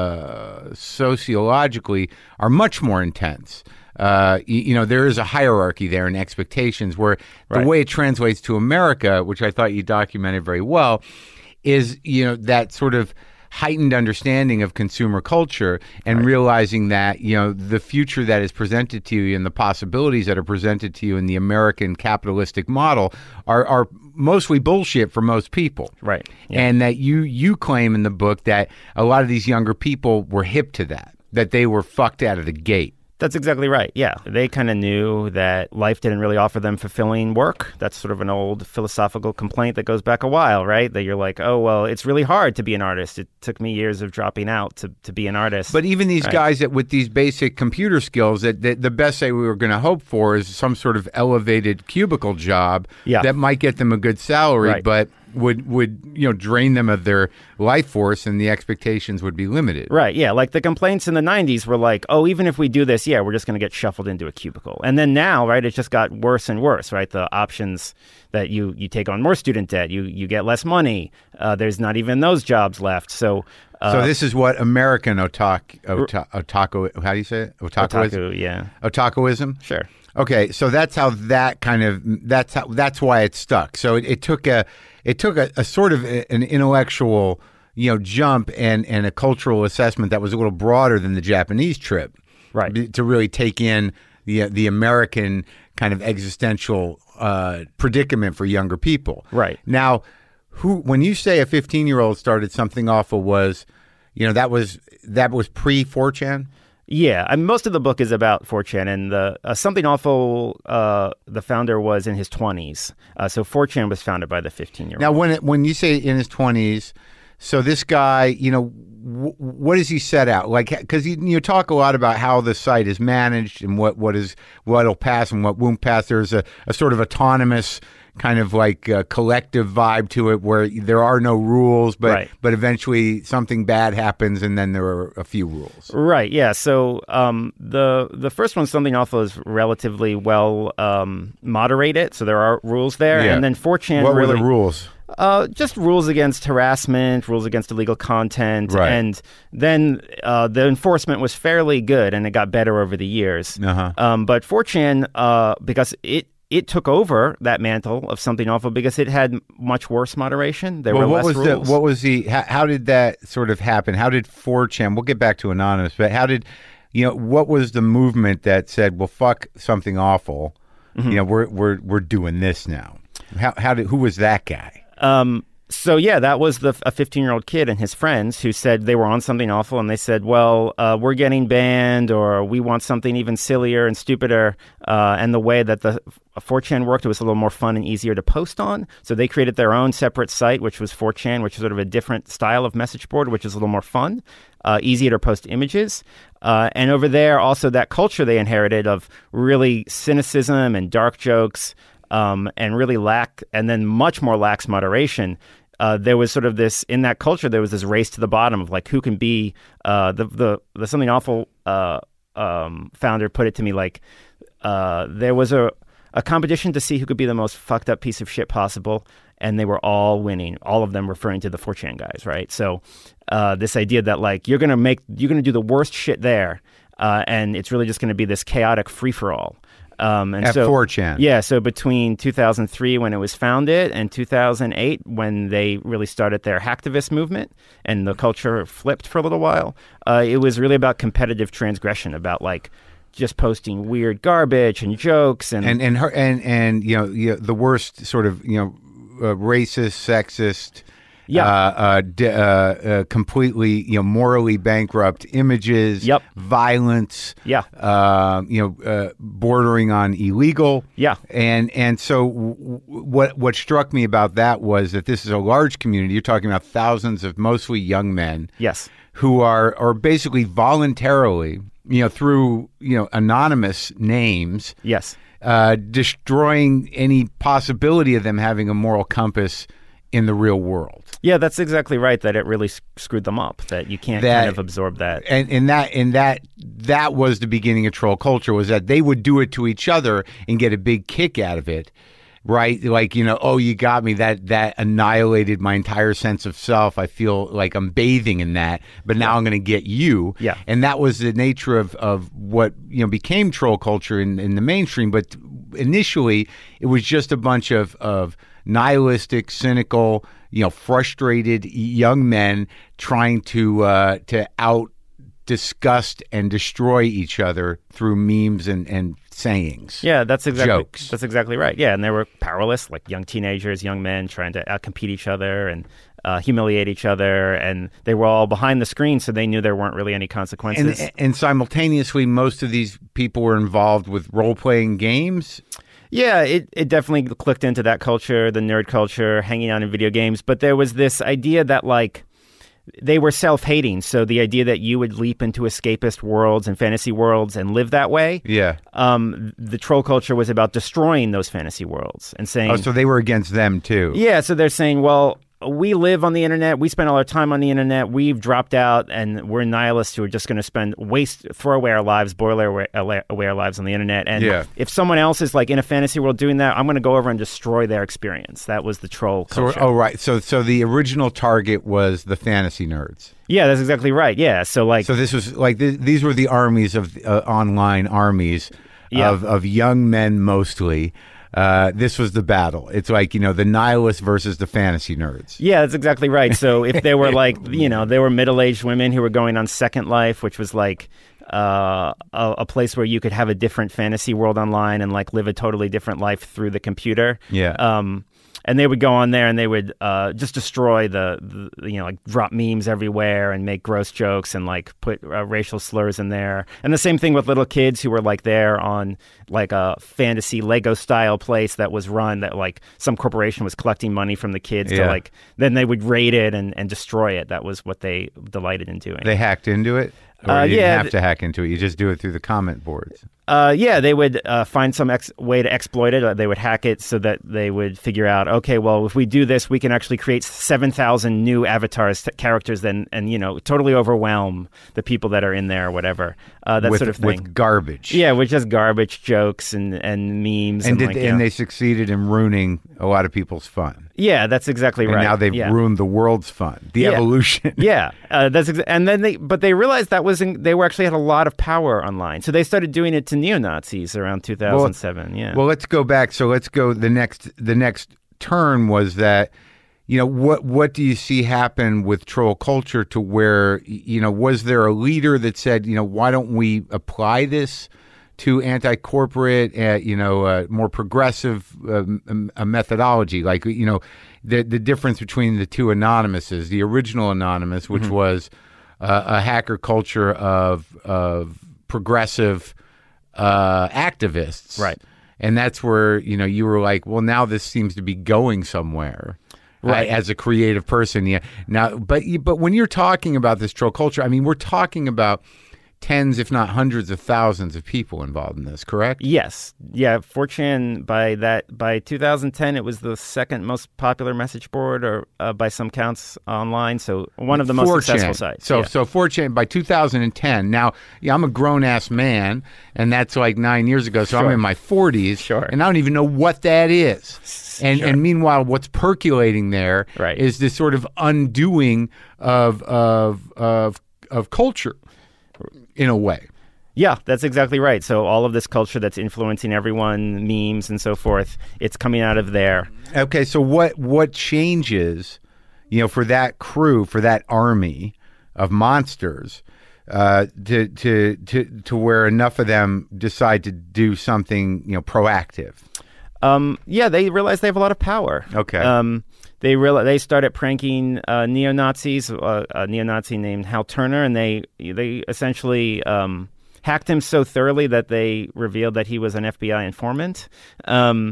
uh, sociologically are much more intense. Uh, you, you know, there is a hierarchy there in expectations where the Right. way it translates to America, which I thought you documented very well, is, you know, that sort of heightened understanding of consumer culture and realizing that, you know, the future that is presented to you and the possibilities that are presented to you in the American capitalistic model are, are mostly bullshit for most people. Right. Yeah. And that you you claim in the book that a lot of these younger people were hip to that, that they were fucked out of the gate. That's exactly right. Yeah. They kind of knew that life didn't really offer them fulfilling work. That's sort of an old philosophical complaint that goes back a while, right? That you're like, oh, well, it's really hard to be an artist. It took me years of dropping out to, to be an artist. But even these Right. guys that with these basic computer skills, that, that the best they were going to hope for is some sort of elevated cubicle job Yeah. that might get them a good salary, Right. but would would you know drain them of their life force, and the expectations would be limited. Right, yeah. Like the complaints in the nineties were like, oh, even if we do this, yeah, we're just going to get shuffled into a cubicle. And then now, right, it just got worse and worse, right? The options that you, you take on more student debt, you you get less money. Uh, there's not even those jobs left. So, uh, So this is what American otak, ota, otaku, how do you say it? Otakuism? otaku, yeah, Otakuism? sure. Okay, so that's how that kind of that's how that's why it stuck. So it, it took a it took a, a sort of a- an intellectual, you know, jump and and a cultural assessment that was a little broader than the Japanese trip, Right. b- to really take in the the American kind of existential uh, predicament for younger people. Right. Now, who when you say a fifteen year old started something awful was, you know, that was that was pre four chan. Yeah, I mean, most of the book is about four chan, and the uh, Something Awful, uh, the founder was in his twenties. Uh, so four chan was founded by the fifteen-year-old. Now, when it, when you say in his twenties, so this guy, you know, w- what does he set out like? Because you, you talk a lot about how the site is managed and what what is what'll pass and what won't pass. There's a, a sort of autonomous kind of like a collective vibe to it where there are no rules, but Right. but eventually something bad happens and then there are a few rules. Right. Yeah. So um, the the first one, Something Awful, is relatively well um, moderated. So there are rules there, Yeah. and then four chan What really were the rules? Uh, just rules against harassment, rules against illegal content, Right. and then uh, the enforcement was fairly good, and it got better over the years. Uh-huh. Um, but four chan, uh, because it it took over that mantle of Something Awful because it had much worse moderation. There Well, were what less was rules. the what was the how, how did that sort of happen? How did four chan? We'll get back to Anonymous, but how did you know what was the movement that said, "Well, fuck Something Awful"? Mm-hmm. You know, we're we're we're doing this now. How how did who was that guy? Um, so yeah, that was the a fifteen-year-old kid and his friends who said they were on Something Awful, and they said, "Well, uh, we're getting banned, or we want something even sillier and stupider." Uh, and the way that the four chan worked, it was a little more fun and easier to post on. So they created their own separate site, which was four chan, which is sort of a different style of message board, which is a little more fun, uh, easier to post images. Uh, and over there, also that culture they inherited of really cynicism and dark jokes. Um, and really lack, and then much more lax moderation. Uh, there was sort of this, in that culture, there was this race to the bottom of like who can be, uh, the, the, the Something Awful uh, um, founder put it to me like, uh, there was a, a competition to see who could be the most fucked up piece of shit possible, and they were all winning, all of them referring to the four chan guys, right? So uh, this idea that like, you're going to make, you're going to do the worst shit there, uh, and it's really just going to be this chaotic free-for-all. Um, and At so, four chan. Yeah, so between two thousand three when it was founded and two thousand eight when they really started their hacktivist movement and the culture flipped for a little while, uh, it was really about competitive transgression, about like just posting weird garbage and jokes and And and her and and you know, you know the worst sort of you know uh, racist, sexist. Yeah. Uh, uh, d- uh, uh, completely, you know, morally bankrupt images. Yep. Violence. Yeah. Uh, you know, uh, bordering on illegal. Yeah. And and so w- w- what what struck me about that was that this is a large community. You're talking about thousands of mostly young men. Yes. Who are are basically voluntarily, you know, through you know anonymous names. Yes. Uh, destroying any possibility of them having a moral compass in the real world. Yeah, that's exactly right. That it really s- screwed them up. That you can't That- kind of absorb that. And and that and that that was the beginning of troll culture, was that they would do it to each other and get a big kick out of it. Right? Like, you know, oh, you got me. That that annihilated my entire sense of self. I feel like I'm bathing in that, but now I'm going to get you. Yeah. And that was the nature of, of what, you know, became troll culture in, in the mainstream. But initially, it was just a bunch of, of nihilistic, cynical, you know, frustrated young men trying to uh, to out disgust and destroy each other through memes and, and sayings. Yeah, that's exactly Jokes. that's exactly right. Yeah, and they were powerless, like young teenagers, young men trying to outcompete each other and uh, humiliate each other, and they were all behind the screen, so they knew there weren't really any consequences. And, and simultaneously, most of these people were involved with role-playing games. Yeah, it, it definitely clicked into that culture, the nerd culture, hanging out in video games. But there was this idea that, like, they were self-hating. So the idea that you would leap into escapist worlds and fantasy worlds and live that way, Yeah. um, the troll culture was about destroying those fantasy worlds and saying... Oh, so they were against them, too. Yeah, so they're saying, well, we live on the internet, we spend all our time on the internet, we've dropped out, and we're nihilists who are just going to spend, waste, throw away our lives, boil away, away our lives on the internet. And Yeah. if someone else is like in a fantasy world doing that, I'm going to go over and destroy their experience. That was the troll So, culture. oh, right. So, so the original target was the fantasy nerds. Yeah, that's exactly right. Yeah, so like... So this was like th- these were the armies of uh, online armies Yeah. of of young men mostly. Uh, this was the battle. It's like, you know, the nihilists versus the fantasy nerds. Yeah, that's exactly right. So if they were like, you know, they were middle-aged women who were going on Second Life, which was like uh, a, a place where you could have a different fantasy world online and like live a totally different life through the computer. Yeah. Um, and they would go on there and they would uh, just destroy the, the, you know, like drop memes everywhere and make gross jokes and like put uh, racial slurs in there. And the same thing with little kids who were like there on like a fantasy Lego style place that was run that like some corporation was collecting money from the kids Yeah. to like, then they would raid it and, and destroy it. That was what they delighted in doing. They hacked into it? Or Uh, you didn't yeah, have th- to hack into it. You just do it through the comment boards. Uh, yeah, they would uh, find some ex- way to exploit it. Uh, they would hack it so that they would figure out, okay, well, if we do this, we can actually create seven thousand new avatars, t- characters, then, and, you know, totally overwhelm the people that are in there or whatever. Uh, that with, sort of thing. With garbage. Yeah, with just garbage jokes and, and memes. And, And, did, like, and you know. they succeeded in ruining a lot of people's fun. Yeah, that's exactly And right. now they've yeah. ruined the world's fun, the Yeah. evolution. Yeah, uh, that's exa- and then they, but they realized that was in, they were actually had a lot of power online, so they started doing it to neo-Nazis around two thousand seven. Well, yeah. Well, let's go back. So let's go. The next, the next turn was that, you know, what what do you see happen with troll culture to where, you know, was there a leader that said, you know, why don't we apply this to anti-corporate, uh, you know, uh, more progressive uh, m- a methodology? Like, you know, the the difference between the two Anonymouses, the original Anonymous, which mm-hmm. was uh, a hacker culture of of progressive uh, activists, right? And that's where, you know, you were like, well, now this seems to be going somewhere. Right. Uh, as a creative person, yeah. Now, but but when you're talking about this troll culture, I mean, we're talking about tens, if not hundreds of thousands of people involved in this, correct? Yes. Yeah, four chan by that by two thousand ten, it was the second most popular message board, or uh, by some counts online. So one of the most four chan. Successful sites. So yeah. so four chan by two thousand ten. Now, yeah, I'm a grown ass man, and that's like nine years ago. So sure. I'm in my forties, sure. and I don't even know what that is. And sure. and meanwhile, what's percolating there right. is this sort of undoing of of of of culture. In a way. Yeah, that's exactly right. So all of this culture that's influencing everyone, memes and so forth, it's coming out of there. Okay, so what what changes, you know, for that crew, for that army of monsters, uh, to to to to where enough of them decide to do something, you know, proactive? Um, yeah, they realize they have a lot of power. Okay. Um, They real they started pranking uh, neo-Nazis, uh, a neo-Nazi named Hal Turner, and they they essentially um, hacked him so thoroughly that they revealed that he was an F B I informant. Um,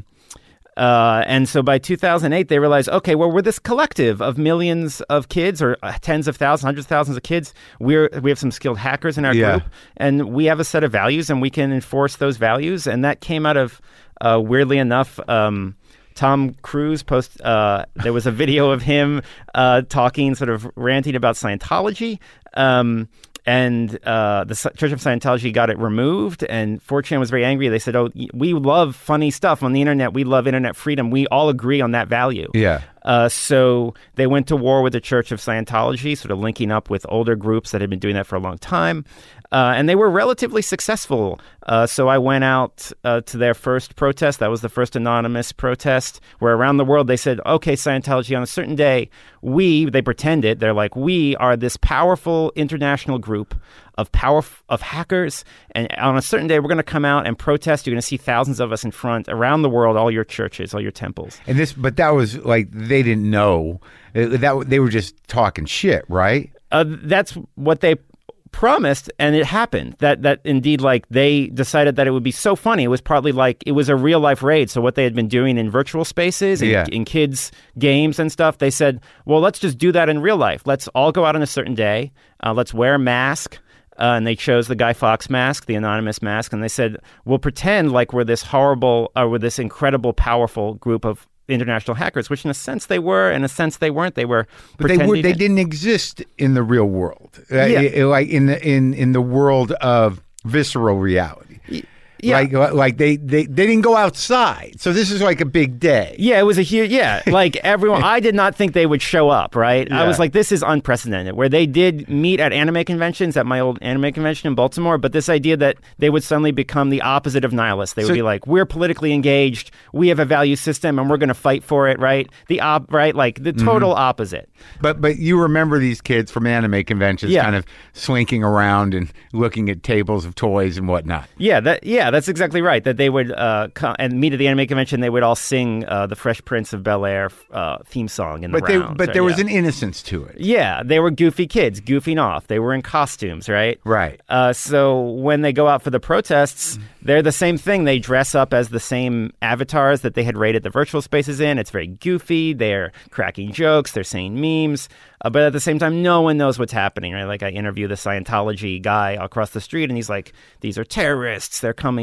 uh, and so by two thousand eight, they realized, okay, well, we're this collective of millions of kids, or uh, tens of thousands, hundreds of thousands of kids. We're we have some skilled hackers in our yeah. group, and we have a set of values, and we can enforce those values. And that came out of, uh, weirdly enough, um, Tom Cruise post. Uh, there was a video of him uh, talking, sort of ranting about Scientology, um, and uh, the Church of Scientology got it removed. And four chan was very angry. They said, "Oh, we love funny stuff on the internet. We love internet freedom. We all agree on that value." Yeah. Uh, so they went to war with the Church of Scientology, sort of linking up with older groups that had been doing that for a long time. Uh, and they were relatively successful. Uh, so I went out uh, to their first protest. That was the first anonymous protest, where around the world they said, okay, Scientology, on a certain day, we, they pretended, they're like, we are this powerful international group of power of hackers. And on a certain day, we're going to come out and protest. You're going to see thousands of us in front around the world, all your churches, all your temples. And this, but that was like, they didn't know. That they were just talking shit, right? Uh, that's what they promised, and it happened. That that indeed, like, they decided that it would be so funny. It was partly like it was a real life raid. So what they had been doing in virtual spaces, in, yeah. in kids' games and stuff, they said, well, let's just do that in real life. Let's all go out on a certain day. Uh, let's wear a mask. Uh, and they chose the Guy Fawkes mask, the anonymous mask, and they said, we'll pretend like we're this horrible, or we're this incredible, powerful group of international hackers, which in a sense they were, in a sense they weren't. They were, but they were, they didn't exist in the real world, uh, yeah. like in the in in the world of visceral reality. Yeah. Like, like they, they, they didn't go outside. So this is like a big day. Yeah, it was a huge, yeah. Like everyone, I did not think they would show up, right? Yeah. I was like, this is unprecedented, where they did meet at anime conventions, at my old anime convention in Baltimore, but this idea that they would suddenly become the opposite of nihilists. They would so, be like, we're politically engaged, we have a value system, and we're going to fight for it, right? The op, right? Like the total mm-hmm. opposite. But but you remember these kids from anime conventions yeah. kind of slinking around and looking at tables of toys and whatnot. Yeah, that yeah, that's exactly right. That they would uh, come and meet at the anime convention. They would all sing uh, the Fresh Prince of Bel-Air uh, theme song in the but they, rounds. But right? there was yeah. an innocence to it. Yeah, they were goofy kids, goofing off. They were in costumes, right? Right. Uh, so when they go out for the protests, they're the same thing. They dress up as the same avatars that they had raided the virtual spaces in. It's very goofy. They're cracking jokes. They're saying memes. Uh, but at the same time, no one knows what's happening, right? Like I interview the Scientology guy across the street, and he's like, these are terrorists. They're coming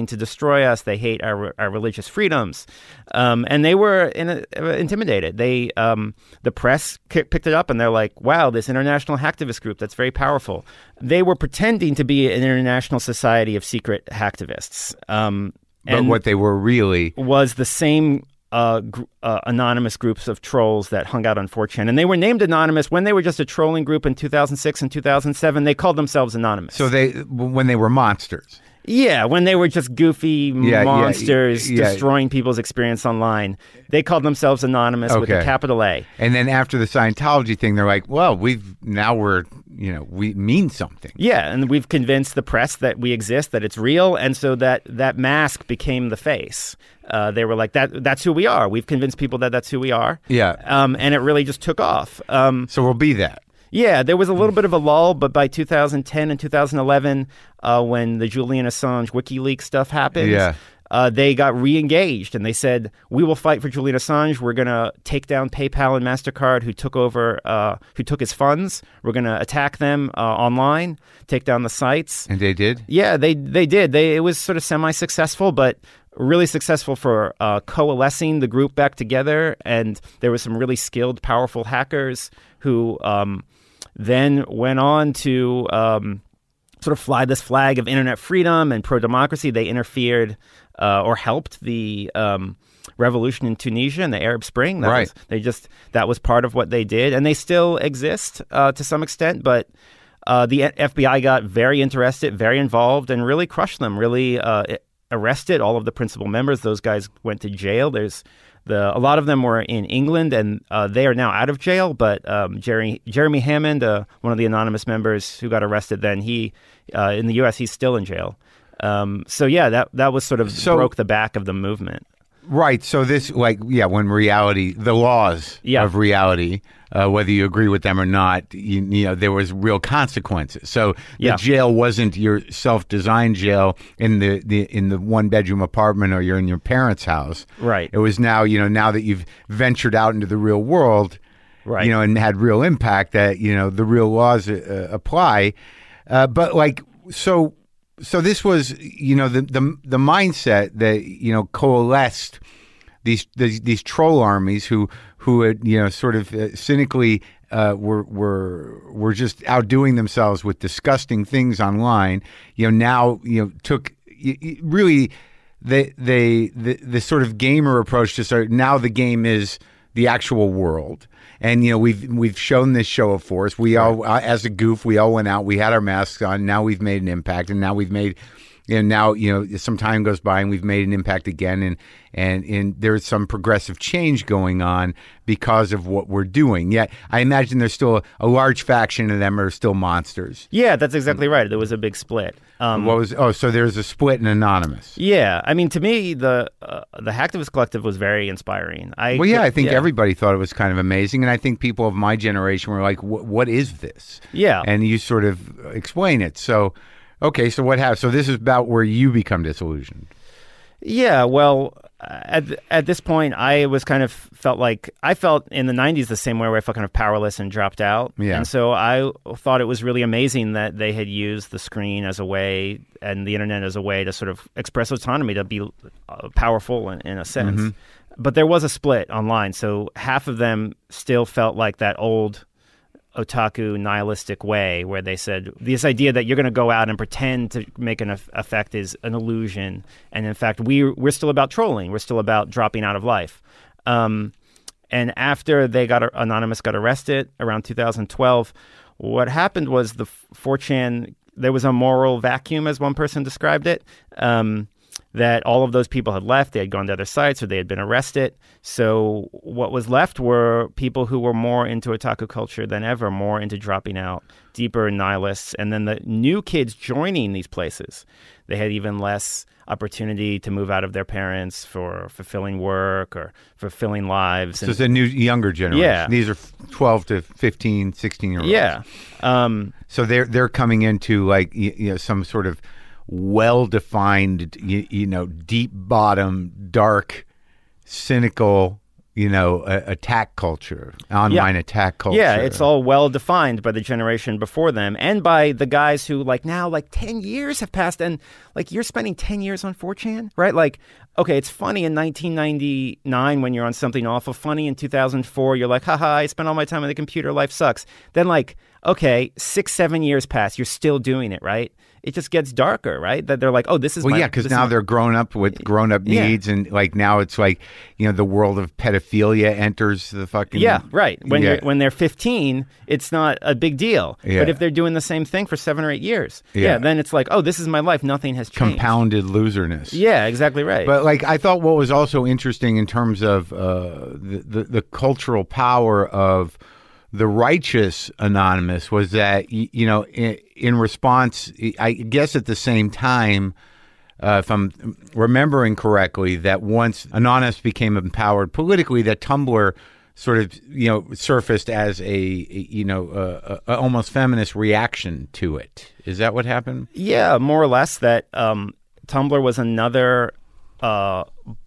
coming to destroy us. They hate our our religious freedoms, um, and they were in a, intimidated. They um, the press picked it up, and they're like, "Wow, this international hacktivist group that's very powerful." They were pretending to be an international society of secret hacktivists, um, But and what they were really was the same. Uh, gr- uh, anonymous groups of trolls that hung out on four chan. And they were named anonymous when they were just a trolling group in two thousand six and two thousand seven. They called themselves anonymous. So they, when they were monsters. Yeah, when they were just goofy Yeah, monsters yeah, yeah. destroying people's experience online. They called themselves anonymous with a Okay. capital A. And then after the Scientology thing, they're like, well, we've, now we're, you know, we mean something. Yeah, and we've convinced the press that we exist, that it's real, and so that that mask became the face. Uh, they were like, that that's who we are. We've convinced people that that's who we are. Yeah. Um, and it really just took off. Um, So we'll be that. Yeah, there was a little bit of a lull, but by two thousand ten and two thousand eleven, uh, when the Julian Assange WikiLeaks stuff happened, Yeah. uh, they got re-engaged and they said, we will fight for Julian Assange. We're going to take down PayPal and MasterCard who took over, uh, who took his funds. We're going to attack them uh, online, take down the sites. And they did? Yeah, they they did. They It was sort of semi-successful, but really successful for uh, coalescing the group back together. And there were some really skilled, powerful hackers who um, then went on to um, sort of fly this flag of internet freedom and pro-democracy. They interfered uh, or helped the um, revolution in Tunisia and the Arab Spring. That Right. was, they just that was part of what they did, and they still exist uh, to some extent. But uh, the F B I got very interested, very involved, and really crushed them. Really uh, arrested all of the principal members. Those guys went to jail. There's The, a lot of them were in England, and uh, they are now out of jail. But um, Jerry, Jeremy Hammond, uh, one of the anonymous members who got arrested then, he uh, in the U S, he's still in jail. Um, so yeah, that that was sort of So- broke the back of the movement. Right. So this, like, yeah, when reality, the laws Yeah. of reality, uh, whether you agree with them or not, you, you know, there was real consequences. So the Yeah. jail wasn't your self-designed jail in the, the in the one-bedroom apartment or you're in your parents' house. Right. It was now, you know, now that you've ventured out into the real world, Right. you know, and had real impact, that, you know, the real laws uh, apply. Uh, but like, so. So this was, you know, the, the the mindset that, you know, coalesced these these, these troll armies who who had, you know, sort of uh, cynically uh, were were were just outdoing themselves with disgusting things online. You know, now, you know, took y- y- really they they the, the sort of gamer approach to start. Now the game is the actual world. And, you know, we've we've shown this show of force. We all, uh, as a goof, we all went out. We had our masks on. Now we've made an impact, and now we've made, you know, now, you know, some time goes by, and we've made an impact again. And and and there's some progressive change going on because of what we're doing. Yet, I imagine there's still a, a large faction of them are still monsters. Yeah, that's exactly right. There was a big split. Um, What was? Oh, so there's a split in Anonymous. yeah, I mean, to me, the uh, the Hacktivist Collective was very inspiring. I Well, yeah, I think yeah. everybody thought it was kind of amazing, and I think people of my generation were like, "What? What is this?" Yeah. and you sort of explain it. So, okay, so what happened? So this is about where you become disillusioned. Yeah, well, at at this point, I was kind of felt like I felt in the nineties the same way, where I felt kind of powerless and dropped out. Yeah. And so I thought it was really amazing that they had used the screen as a way and the internet as a way to sort of express autonomy, to be uh, powerful in, in a sense. Mm-hmm. But there was a split online, so half of them still felt like that old otaku nihilistic way, where they said this idea that you're going to go out and pretend to make an eff- effect is an illusion, and in fact we we're still about trolling, we're still about dropping out of life. Um, and after they got Anonymous got arrested around two thousand twelve, what happened was the four chan, there was a moral vacuum, as one person described it. Um, that all of those people had left, they had gone to other sites, or they had been arrested. So what was left were people who were more into otaku culture than ever, more into dropping out, deeper nihilists. And then the new kids joining these places, they had even less opportunity to move out of their parents for fulfilling work or fulfilling lives. So And, it's a new, younger generation. Yeah. These are twelve to fifteen, sixteen year olds. yeah. Um, So they're they're coming into like you, you know some sort of well-defined, you, you know, deep bottom, dark, cynical you know, a, attack culture, online Yeah. attack culture. Yeah, it's all well defined by the generation before them and by the guys who like now like ten years have passed and like you're spending ten years on four chan, right? Like, okay, it's funny in nineteen ninety-nine when you're on something awful funny. In two thousand four, you're like, haha, I spent all my time on the computer. Life sucks. Then like, okay, six, seven years pass. You're still doing it, right? It just gets darker, right? That they're like, oh, this is well, my, yeah, because this now is my- they're grown up with grown up Yeah. needs, and like now it's like, you know, the world of pedophilia enters the fucking Yeah, right. When yeah. you're when they're fifteen, it's not a big deal. Yeah. But if they're doing the same thing for seven or eight years, Yeah. yeah, then it's like, oh, this is my life. Nothing has changed. compounded loserness. Yeah, exactly right. But like I thought, what was also interesting in terms of uh, the, the the cultural power of the righteous anonymous was that y- you know in, in response, I guess at the same time, uh, if I'm remembering correctly, that once anonymous became empowered politically, that Tumblr sort of you know surfaced as a, a you know a, a almost feminist reaction to it. Is that what happened? yeah, more or less that um, Tumblr was another uh,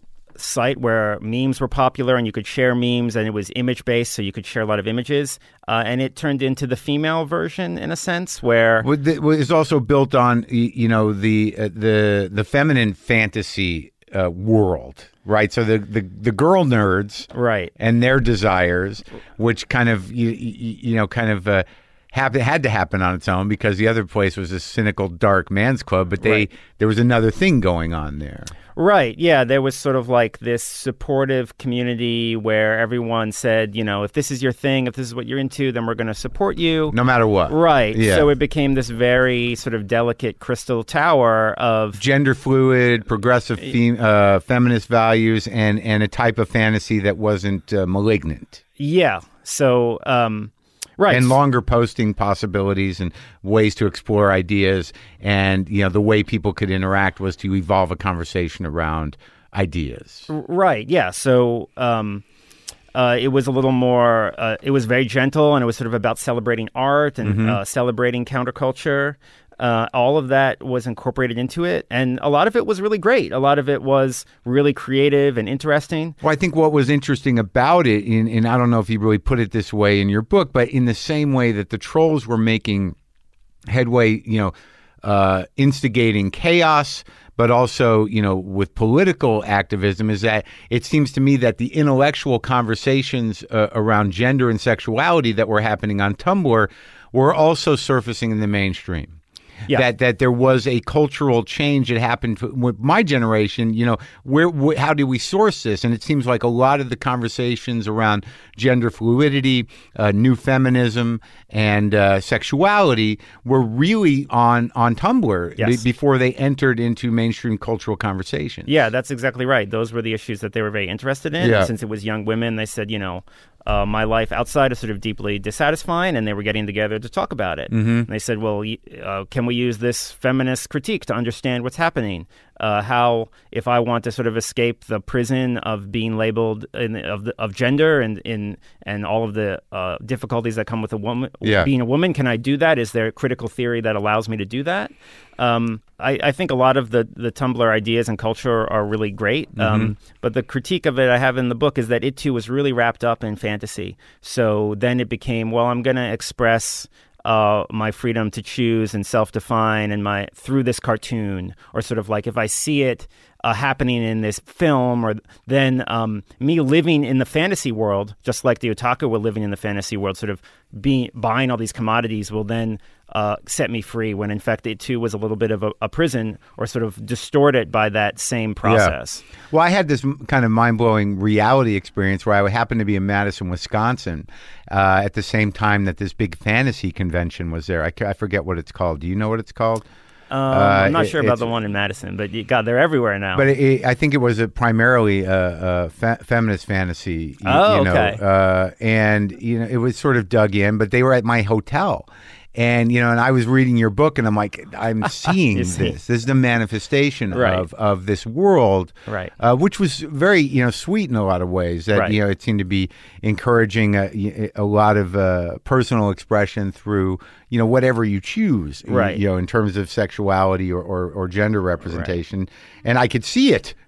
site where memes were popular and you could share memes and it was image based, so you could share a lot of images. Uh, and it turned into the female version in a sense where Well, the- well, it's also built on y- you know the uh, the the feminine fantasy uh, world, right? So the, the the girl nerds, right. and their desires, which kind of you you, you know kind of uh, have, had to happen on its own because the other place was a cynical dark man's club, but they Right. there was another thing going on there. Right. Yeah. There was sort of like this supportive community where everyone said, you know, if this is your thing, if this is what you're into, then we're going to support you. No matter what. Right. Yeah. So it became this very sort of delicate crystal tower of. Gender fluid, progressive fem- uh, feminist values, and, and a type of fantasy that wasn't uh, malignant. Yeah. So, um, right. And longer posting possibilities and ways to explore ideas. And, you know, the way people could interact was to evolve a conversation around ideas. Right. Yeah. So um, uh, it was a little more, uh, it was very gentle and it was sort of about celebrating art and Mm-hmm. uh, celebrating counterculture. Uh, all of that was incorporated into it. And a lot of it was really great. A lot of it was really creative and interesting. Well, I think what was interesting about it, in, and I don't know if you really put it this way in your book, but in the same way that the trolls were making headway, you know, uh, instigating chaos, but also, you know, with political activism, is that it seems to me that the intellectual conversations uh, around gender and sexuality that were happening on Tumblr were also surfacing in the mainstream. Yeah. That that there was a cultural change that happened to, with my generation. You know, where wh- how do we source this? And it seems like a lot of the conversations around gender fluidity, uh, new feminism, and uh, sexuality were really on on Tumblr Yes. be- before they entered into mainstream cultural conversation. Yeah, that's exactly right. Those were the issues that they were very interested in. Yeah. And since it was young women, they said, you know, uh, my life outside is sort of deeply dissatisfying, and they were getting together to talk about it. Mm-hmm. And they said, well, y- uh, can we use this feminist critique to understand what's happening? Uh, how, if I want to sort of escape the prison of being labeled in, of the, of gender and in and all of the uh, difficulties that come with a woman Yeah. being a woman, can I do that? Is there a critical theory that allows me to do that? Um, I, I think a lot of the, the Tumblr ideas and culture are really great, um, but the critique of it I have in the book is that it too was really wrapped up in fantasy. So then it became, well, I'm going to express uh, my freedom to choose and self-define and my through this cartoon, or sort of like if I see it uh, happening in this film, or then um, me living in the fantasy world, just like the otaku were living in the fantasy world, sort of being buying all these commodities will then uh, set me free. When in fact it too was a little bit of a, a prison, or sort of distorted by that same process. Yeah. Well, I had this m- kind of mind-blowing reality experience where I happened to be in Madison, Wisconsin, uh, at the same time that this big fantasy convention was there. I, ca- I forget what it's called. Do you know what it's called? Um, Uh, I'm not it- sure about it's- the one in Madison, but you, God, they're everywhere now. But it, it, I think it was a primarily a, a fe- feminist fantasy. You, Oh, you know, okay. Uh, and you know, it was sort of dug in, but they were at my hotel. And, you know, and I was reading your book and I'm like, I'm seeing You this. see. This is the manifestation Right. of, of this world, Right. uh, which was very, you know, sweet in a lot of ways. That, Right. you know, it seemed to be encouraging a, a lot of uh, personal expression through, you know, whatever you choose, Right. you know, in terms of sexuality or, or, or gender representation. And I could see it.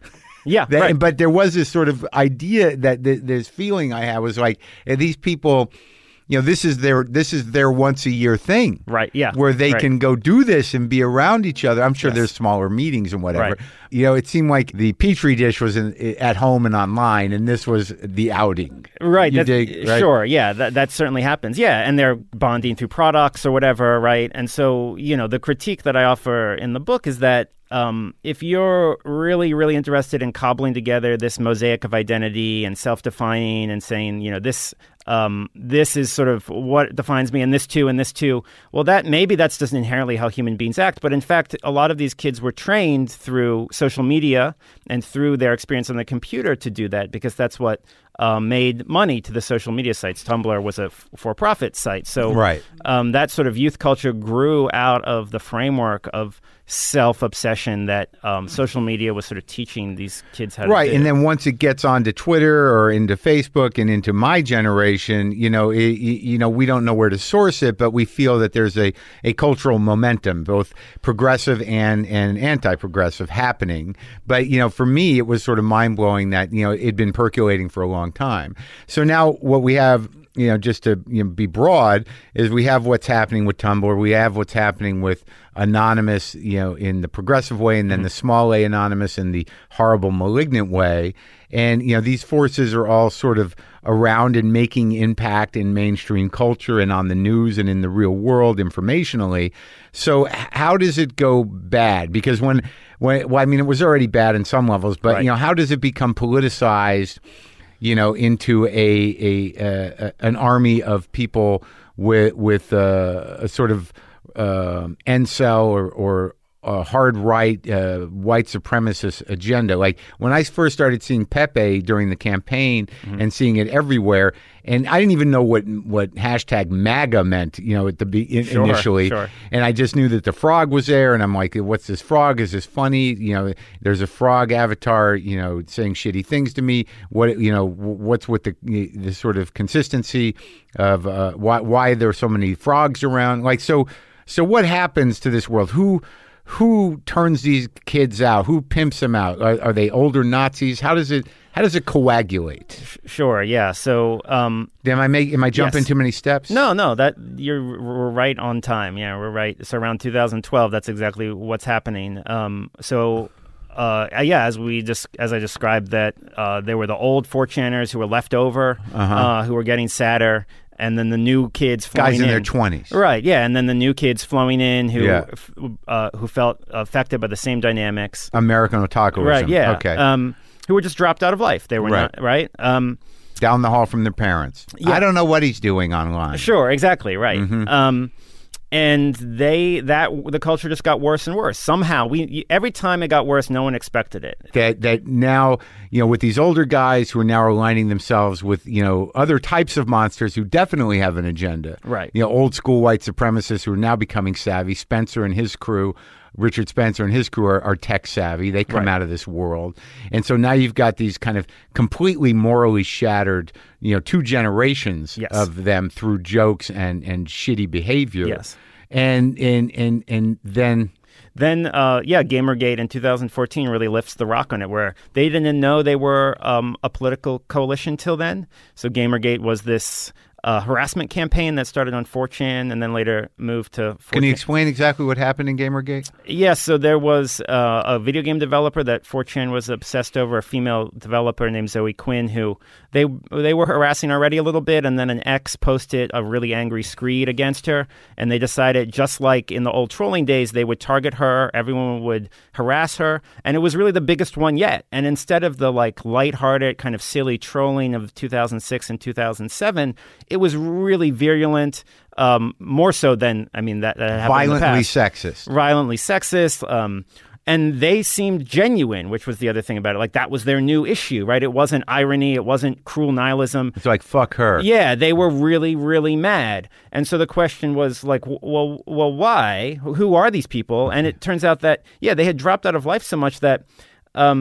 Yeah, That- right. But there was this sort of idea that th- this feeling I had was like, eh, these people, you know, this is their this is their once a year thing, Right, yeah, where they right. can go do this and be around each other. I'm sure Yes. there's smaller meetings and whatever. Right. You know, it seemed like the Petri dish was in, at home and online, and this was the outing. Right. You that's- dig, right? Sure. Yeah. That that certainly happens. Yeah. And they're bonding through products or whatever. Right. And so, you know, the critique that I offer in the book is that um, if you're really, really interested in cobbling together this mosaic of identity and self-defining and saying, you know, this um, this is sort of what defines me and this too and this too, well, that maybe that's just inherently how human beings act. But in fact, a lot of these kids were trained through social media and through their experience on the computer to do that because that's what Uh, made money to the social media sites. Tumblr was a f- for-profit site. So Right. um, that sort of youth culture grew out of the framework of self-obsession that um, social media was sort of teaching these kids how to Right. do. And then once it gets onto Twitter or into Facebook and into my generation, you know, it, you know, we don't know where to source it, but we feel that there's a, a cultural momentum, both progressive and, and anti-progressive happening. But, you know, for me, it was sort of mind-blowing that, you know, it'd been percolating for a long time. So now what we have, you know, just to you know, be broad, is we have what's happening with Tumblr. We have what's happening with Anonymous, you know, in the progressive way, and then the small a Anonymous in the horrible, malignant way. And, you know, these forces are all sort of around and making impact in mainstream culture and on the news and in the real world informationally. So h- how does it go bad? Because when, when well, I mean, it was already bad in some levels, but, Right. you know, how does it become politicized, you know, into a, a, a an army of people with with uh, a sort of uh, incel or or a hard right uh, white supremacist agenda? Like when I first started seeing Pepe during the campaign mm-hmm. and seeing it everywhere, and I didn't even know what what hashtag MAGA meant, you know, at the be- in, Sure, initially, sure. and I just knew that the frog was there, and I'm like, what's this frog? Is this funny? You know, there's a frog avatar, you know, saying shitty things to me. What you know, what's with the the sort of consistency of uh, why why there are so many frogs around? Like so, so what happens to this world? Who Who turns these kids out? Who pimps them out? Are, are they older Nazis? How does it how does it coagulate? Sure, yeah. So, um, am I make, am I jumping yes. too many steps? No, no. That you're we're right on time. Yeah, we're right. It's around two thousand twelve. That's exactly what's happening. Um, so. Uh, yeah, as we just as I described, that uh, there were the old four channers who were left over, Uh-huh. uh, who were getting sadder, and then the new kids flowing Guys in in. their twenties. Right, yeah, and then the new kids flowing in who Yeah. f- uh, who felt affected by the same dynamics. American otakuism. Right, yeah. Okay. Um, who were just dropped out of life. They were Right. not right. Um, Down the hall from their parents. Yeah. I don't know what he's doing online. Sure, exactly, right. Mm-hmm. Um, and they that the culture just got worse and worse. Somehow, we every time it got worse, no one expected it. That that now, you know, with these older guys who are now aligning themselves with, you know, other types of monsters who definitely have an agenda. Right. You know, old school white supremacists who are now becoming savvy. Spencer and his crew, Richard Spencer and his crew are, are tech savvy. They come Right. out of this world. And so now you've got these kind of completely morally shattered, you know, two generations Yes. of them through jokes and, and shitty behavior. Yes. And and and and then Then, uh, yeah, Gamergate in two thousand fourteen really lifts the rock on it, where they didn't know they were um, a political coalition till then. So Gamergate was this uh, harassment campaign that started on four chan and then later moved to four chan. can you explain exactly what happened in Gamergate? Yes, so there was uh, a video game developer that four chan was obsessed over, a female developer named Zoe Quinn, who they they were harassing already a little bit, and then an ex posted a really angry screed against her, and they decided, just like in the old trolling days, they would target her, everyone would harass her, and it was really the biggest one yet. And instead of the like lighthearted, kind of silly trolling of two thousand six and two thousand seven, it was really virulent, um, more so than, I mean, that, that happened in the Violently past. sexist. Violently sexist, um, and they seemed genuine, which was the other thing about it. Like, that was their new issue, right? It wasn't irony, it wasn't cruel nihilism. It's like, fuck her. Yeah, they were really, really mad. And so the question was like, w- well, well, why? Who are these people? And it turns out that, yeah, they had dropped out of life so much that um,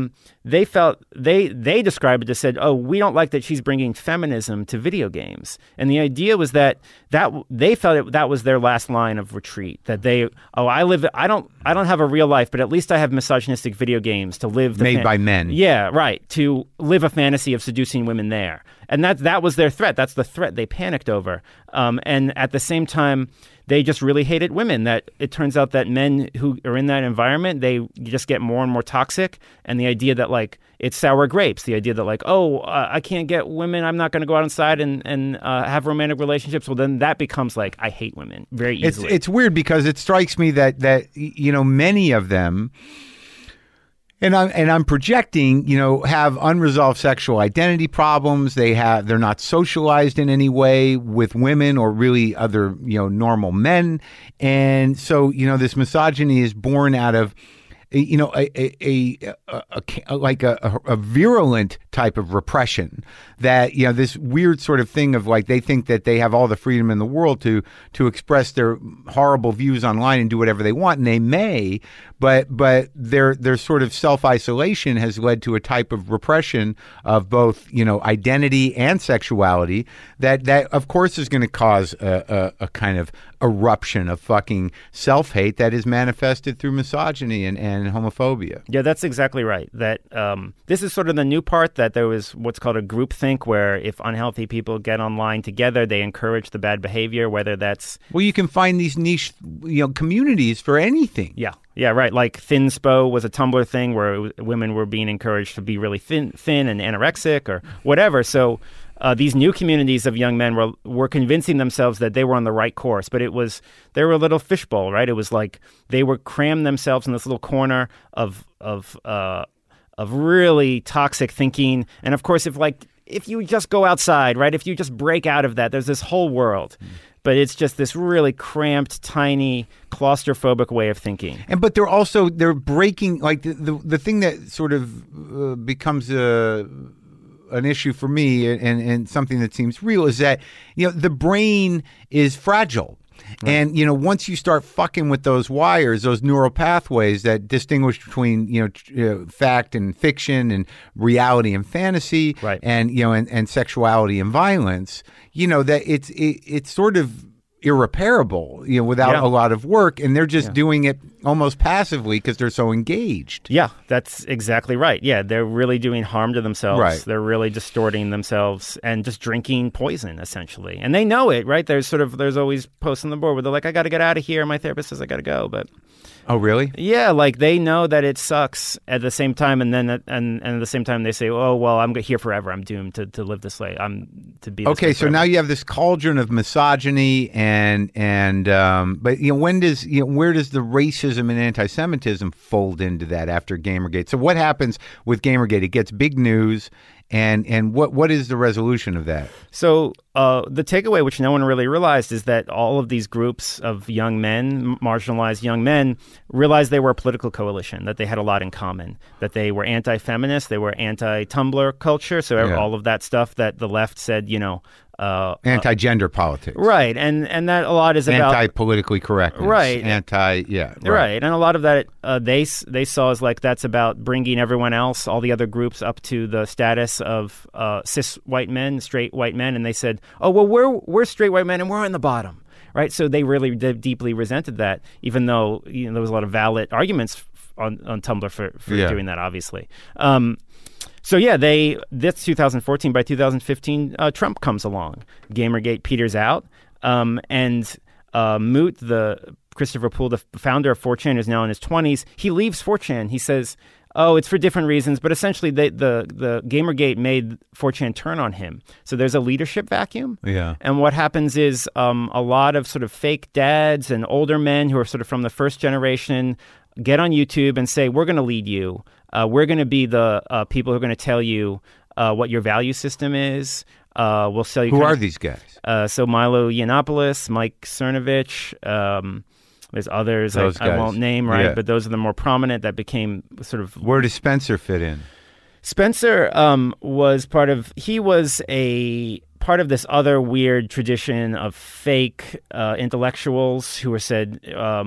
they felt they they described it as said, oh, we don't like that she's bringing feminism to video games. And the idea was that that they felt it, that was their last line of retreat. That they, oh, I live, I don't, I don't have a real life, but at least I have misogynistic video games to live. The Made fan- by men. Yeah, right. To live a fantasy of seducing women there. And that that was their threat. That's the threat they panicked over. Um, and at the same time, they just really hated women. That it turns out that men who are in that environment, they just get more and more toxic. And the idea that like it's sour grapes, the idea that like, oh, uh, I can't get women, I'm not going to go outside and and uh, have romantic relationships. Well, then that becomes like I hate women very easily. It's it's weird because it strikes me that that you know many of them. And I'm and I'm projecting, you know, have unresolved sexual identity problems. They have they're not socialized in any way with women or really other, you know, normal men. And so, you know, this misogyny is born out of, you know, a a, a, a, a like a, a virulent type of repression that, you know, this weird sort of thing of like they think that they have all the freedom in the world to to express their horrible views online and do whatever they want, and they may. But but their their sort of self-isolation has led to a type of repression of both, you know, identity and sexuality that, that of course, is going to cause a, a, a kind of eruption of fucking self-hate that is manifested through misogyny and, and homophobia. Yeah, that's exactly right. That um, this is sort of the new part, that there was what's called a groupthink, where if unhealthy people get online together, they encourage the bad behavior, whether that's... Well, you can find these niche, you know, communities for anything. Yeah. Yeah, right. Like Thinspo was a Tumblr thing where it was, women were being encouraged to be really thin, thin and anorexic or whatever. So uh, these new communities of young men were were convincing themselves that they were on the right course. But it was they were a little fishbowl, right? It was like they were crammed themselves in this little corner of of uh, of really toxic thinking. And of course, if like if you just go outside, right? If you just break out of that, there's this whole world. Mm. But it's just this really cramped, tiny, claustrophobic way of thinking. And but they're also they're breaking like the the, the thing that sort of uh, becomes a an issue for me and and something that seems real is that, you know, the brain is fragile. Right. And, you know, once you start fucking with those wires, those neural pathways that distinguish between, you know, tr- uh, fact and fiction and reality and fantasy, right. and, you know, and, and sexuality and violence, you know, that it's it, it's sort of irreparable, you know, without yeah. a lot of work. And they're just yeah. doing it almost passively because they're so engaged. Yeah, that's exactly right. Yeah, they're really doing harm to themselves. Right. They're really distorting themselves and just drinking poison, essentially. And they know it, right? There's sort of, there's always posts on the board where they're like, I got to get out of here. My therapist says I got to go. But oh, really? Yeah, like they know that it sucks at the same time, and then and, and at the same time they say, "Oh, well, I'm here forever. I'm doomed to, to live this way. I'm to be." This okay, so now you have this cauldron of misogyny, and and um, but you know when does you know where does the racism and anti-Semitism fold into that after Gamergate? So what happens with Gamergate? It gets big news. And and what what is the resolution of that? So uh, the takeaway, which no one really realized, is that all of these groups of young men, marginalized young men, realized they were a political coalition, that they had a lot in common, that they were anti-feminist, they were anti-Tumblr culture, so yeah. all of that stuff that the left said, you know, Uh, anti-gender politics, right, and and that a lot is about anti-politically correctness, right, anti, yeah, right, right. And a lot of that uh, they they saw as like that's about bringing everyone else, all the other groups, up to the status of uh, cis white men, straight white men, and they said, oh well, we're we're straight white men and we're on the bottom, right? So they really d- deeply resented that, even though you know there was a lot of valid arguments on on Tumblr for, for yeah. doing that, obviously. Um, So yeah, they that's two thousand fourteen. By two thousand fifteen, uh, Trump comes along. Gamergate peters out, um, and uh, Moot, the Christopher Poole, the founder of four chan, is now in his twenties. He leaves four chan. He says, "Oh, it's for different reasons," but essentially, they, the the Gamergate made four chan turn on him. So there's a leadership vacuum. Yeah. And what happens is um, a lot of sort of fake dads and older men who are sort of from the first generation get on YouTube and say, "We're going to lead you. Uh, we're going to be the uh, people who are going to tell you uh, what your value system is. Uh, we'll sell you." Who are of, these guys? Uh, so Milo Yiannopoulos, Mike Cernovich. Um, there's others I, I won't name, right? Yeah. But those are the more prominent that became sort of. Where does Spencer fit in? Spencer um, was part of. He was a part of this other weird tradition of fake uh, intellectuals who were said. Um,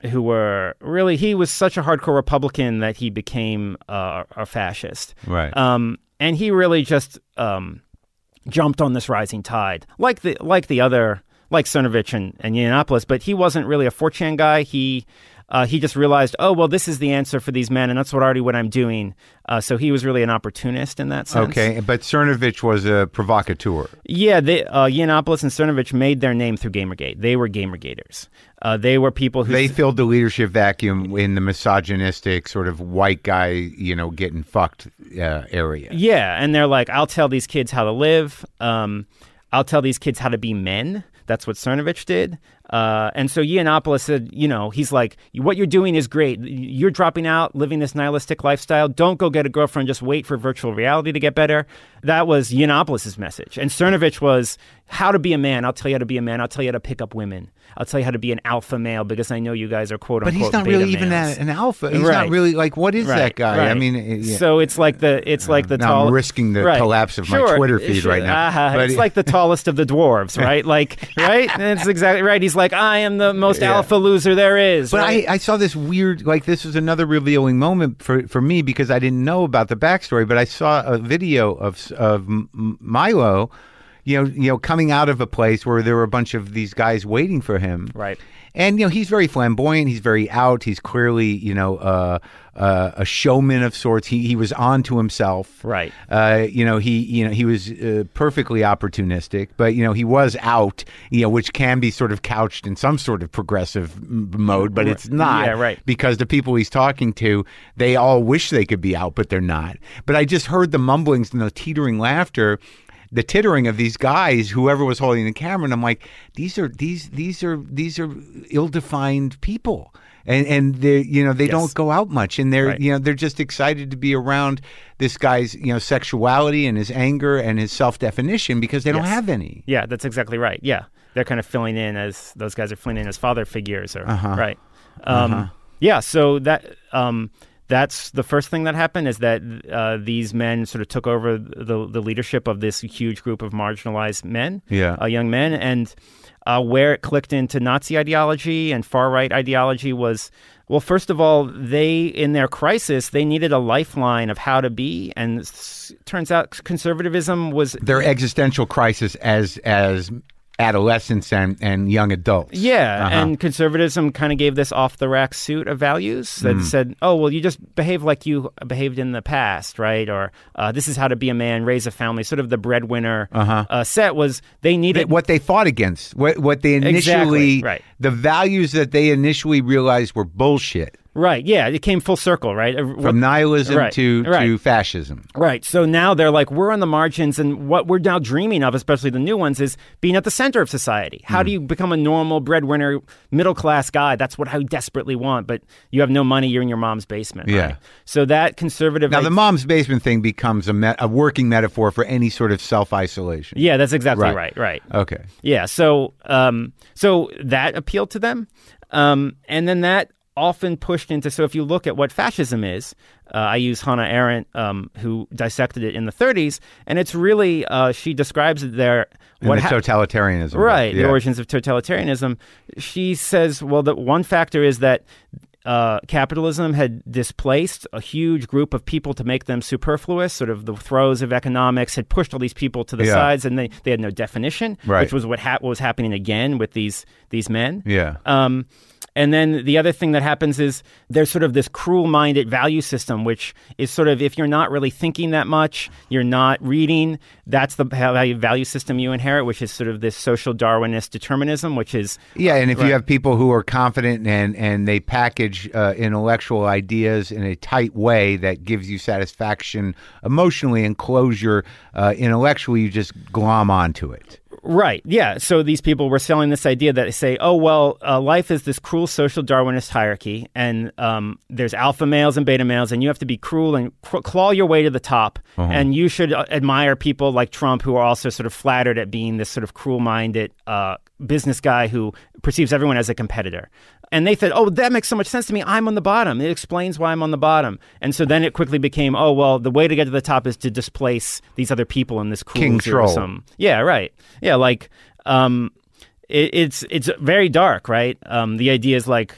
who were really, he was such a hardcore Republican that he became uh, a fascist. Right. Um, and he really just um, jumped on this rising tide, like the like the other, like Cernovich and, and Yiannopoulos, but he wasn't really a four chan guy. He uh, he just realized, oh, well, this is the answer for these men, and that's what already what I'm doing. Uh, so he was really an opportunist in that sense. Okay, but Cernovich was a provocateur. Yeah, they, uh, Yiannopoulos and Cernovich made their name through Gamergate. They were Gamergaters. Uh, they were people who... They filled the leadership vacuum in the misogynistic sort of white guy, you know, getting fucked uh, area. Yeah, and they're like, I'll tell these kids how to live. Um, I'll tell these kids how to be men. That's what Cernovich did. Uh, and so Yiannopoulos said, you know, he's like, what you're doing is great. You're dropping out, living this nihilistic lifestyle. Don't go get a girlfriend. Just wait for virtual reality to get better. That was Yiannopoulos' message. And Cernovich was, how to be a man. I'll tell you how to be a man. I'll tell you how to pick up women. I'll tell you how to be an alpha male because I know you guys are quote But unquote he's not beta really even males. an alpha. He's Right. not really like, what is Right, that guy? right. I mean, it- yeah. So it's like the it's like the now tall. I'm risking the Right. collapse of my Sure, Twitter feed sure. right now. Uh-huh. But- It's like the tallest of the dwarves, right? Like, right? That's exactly right. He's like, I am the most Yeah. alpha loser there is. But right? I, I saw this weird, like this was another revealing moment for, for me because I didn't know about the backstory, but I saw a video of of M- M- Milo, you know, you know, coming out of a place where there were a bunch of these guys waiting for him. Right. And, you know, he's very flamboyant. He's very out. He's clearly, you know, uh, uh, a showman of sorts. He he was on to himself. Right. Uh, you know, he you know he was uh, perfectly opportunistic, but, you know, he was out, you know, which can be sort of couched in some sort of progressive m- mode, but it's not. Yeah, right. Because the people he's talking to, they all wish they could be out, but they're not. But I just heard the mumblings and the teetering laughter, the tittering of these guys, whoever was holding the camera, and I'm like, these are these these are these are ill-defined people, and and they you know they Yes. don't go out much, and they're Right. you know they're just excited to be around this guy's you know sexuality and his anger and his self-definition because they don't Yes. have any. Yeah, that's exactly right. Yeah. They're kind of filling in as those guys are filling in as father figures or Uh-huh. right. Um, Uh-huh. Yeah, so that um, that's the first thing that happened is that uh, these men sort of took over the the leadership of this huge group of marginalized men, Yeah. uh, young men, and uh, where it clicked into Nazi ideology and far right ideology was, well, first of all, they in their crisis they needed a lifeline of how to be, and s- turns out conservatism was Their existential crisis as as adolescents and, and young adults. Yeah, Uh-huh. and conservatism kind of gave this off-the-rack suit of values that Mm. said, oh, well, you just behave like you behaved in the past, right? Or uh, this is how to be a man, raise a family. Sort of the breadwinner Uh-huh. uh, set was they needed... what they fought against, what what they initially, Exactly, right. the values that they initially realized were bullshit. Right, yeah, it came full circle, right? Uh, From nihilism Right, to, right. to fascism. Right. So now they're like, we're on the margins, and what we're now dreaming of, especially the new ones, is being at the center of society. How Mm. do you become a normal breadwinner, middle class guy? That's what I desperately want, but you have no money. You're in your mom's basement. Yeah. Right? So that conservative. Now, the mom's basement thing becomes a, me- a working metaphor for any sort of self-isolation. Yeah, that's exactly Right. right. Right. Okay. Yeah. So, um, so that appealed to them, um, and then that often pushed into. So, if you look at what fascism is, uh, I use Hannah Arendt, um, who dissected it in the thirties, and it's really uh, she describes it there. And What the hap- totalitarianism. Right, Yeah. the origins of totalitarianism. She says, well, the one factor is that uh, capitalism had displaced a huge group of people to make them superfluous. Sort of the throes of economics had pushed all these people to the Yeah. sides, and they, they had no definition, Right. which was what, ha- what was happening again with these these men. Yeah. Um, and then the other thing that happens is there's sort of this cruel-minded value system, which is sort of if you're not really thinking that much, you're not reading, that's the value, value system you inherit, which is sort of this social Darwinist determinism, which is... Yeah, and if Right. you have people who are confident and, and they package uh, intellectual ideas in a tight way that gives you satisfaction emotionally and closure uh, intellectually, you just glom onto it. Right. Yeah. So these people were selling this idea that they say, oh, well, uh, life is this cruel social Darwinist hierarchy, and um, there's alpha males and beta males, and you have to be cruel and cr- claw your way to the top. Uh-huh. And you should uh, admire people like Trump, who are also sort of flattered at being this sort of cruel-minded uh, business guy who perceives everyone as a competitor. And they said, oh, that makes so much sense to me. I'm on the bottom. It explains why I'm on the bottom. And so then it quickly became, oh, well, the way to get to the top is to displace these other people in this cruel King troll. zero-sum. Yeah, right. Yeah, like um, it, it's it's very dark, right? Um, the idea is like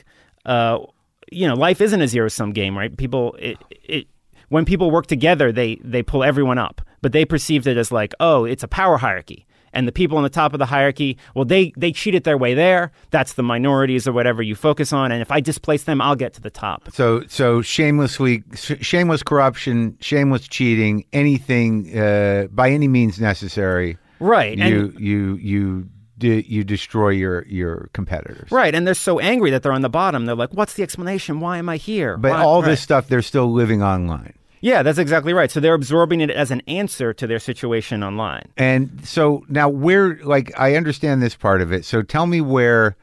uh, you know, life isn't a zero sum game, right? People, it, it, when people work together, they they pull everyone up, but they perceived it as like, oh, it's a power hierarchy. And the people on the top of the hierarchy, well, they they cheated their way there. That's the minorities or whatever you focus on. And if I displace them, I'll get to the top. So so shamelessly, shameless corruption, shameless cheating, anything uh, by any means necessary. Right. You and, you you de- you destroy your your competitors. Right. And they're so angry that they're on the bottom. They're like, what's the explanation? Why am I here? But Why? all right. this stuff, they're still living online. Yeah, that's exactly right. So they're absorbing it as an answer to their situation online. And so now where, like, I understand this part of it. So tell me where,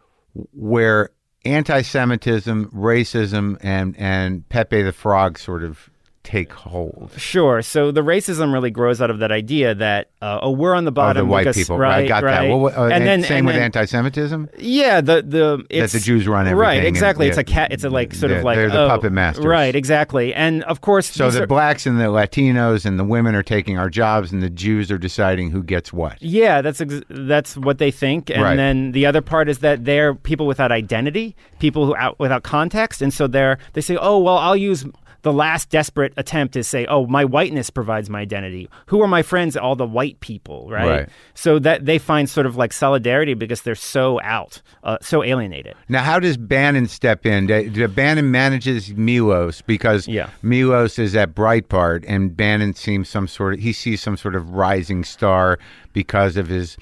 where anti-Semitism, racism, and, and Pepe the Frog sort of take hold. Sure. So the racism really grows out of that idea that, uh, oh, we're on the bottom. Oh, the white because, people. Right, I got right. that. Well, uh, and, and then same and with then, anti-Semitism? Yeah, the the it's, that the Jews run everything. Right, exactly. And, it's a cat. It's a like sort they're, of like they're the oh, puppet masters. Right, exactly. And of course, so the are, blacks and the Latinos and the women are taking our jobs, and the Jews are deciding who gets what. Yeah, that's ex- that's what they think. And right. then the other part is that they're people without identity, people who out without context, and so they're they say, oh well, I'll use. The last desperate attempt is say, oh, my whiteness provides my identity. Who are my friends? All the white people, right? Right. So that they find sort of like solidarity because they're so out, uh, so alienated. Now, how does Bannon step in? Do, do Bannon manages Milos because yeah. Milos is at Breitbart, and Bannon seems some sort of, he sees some sort of rising star because of his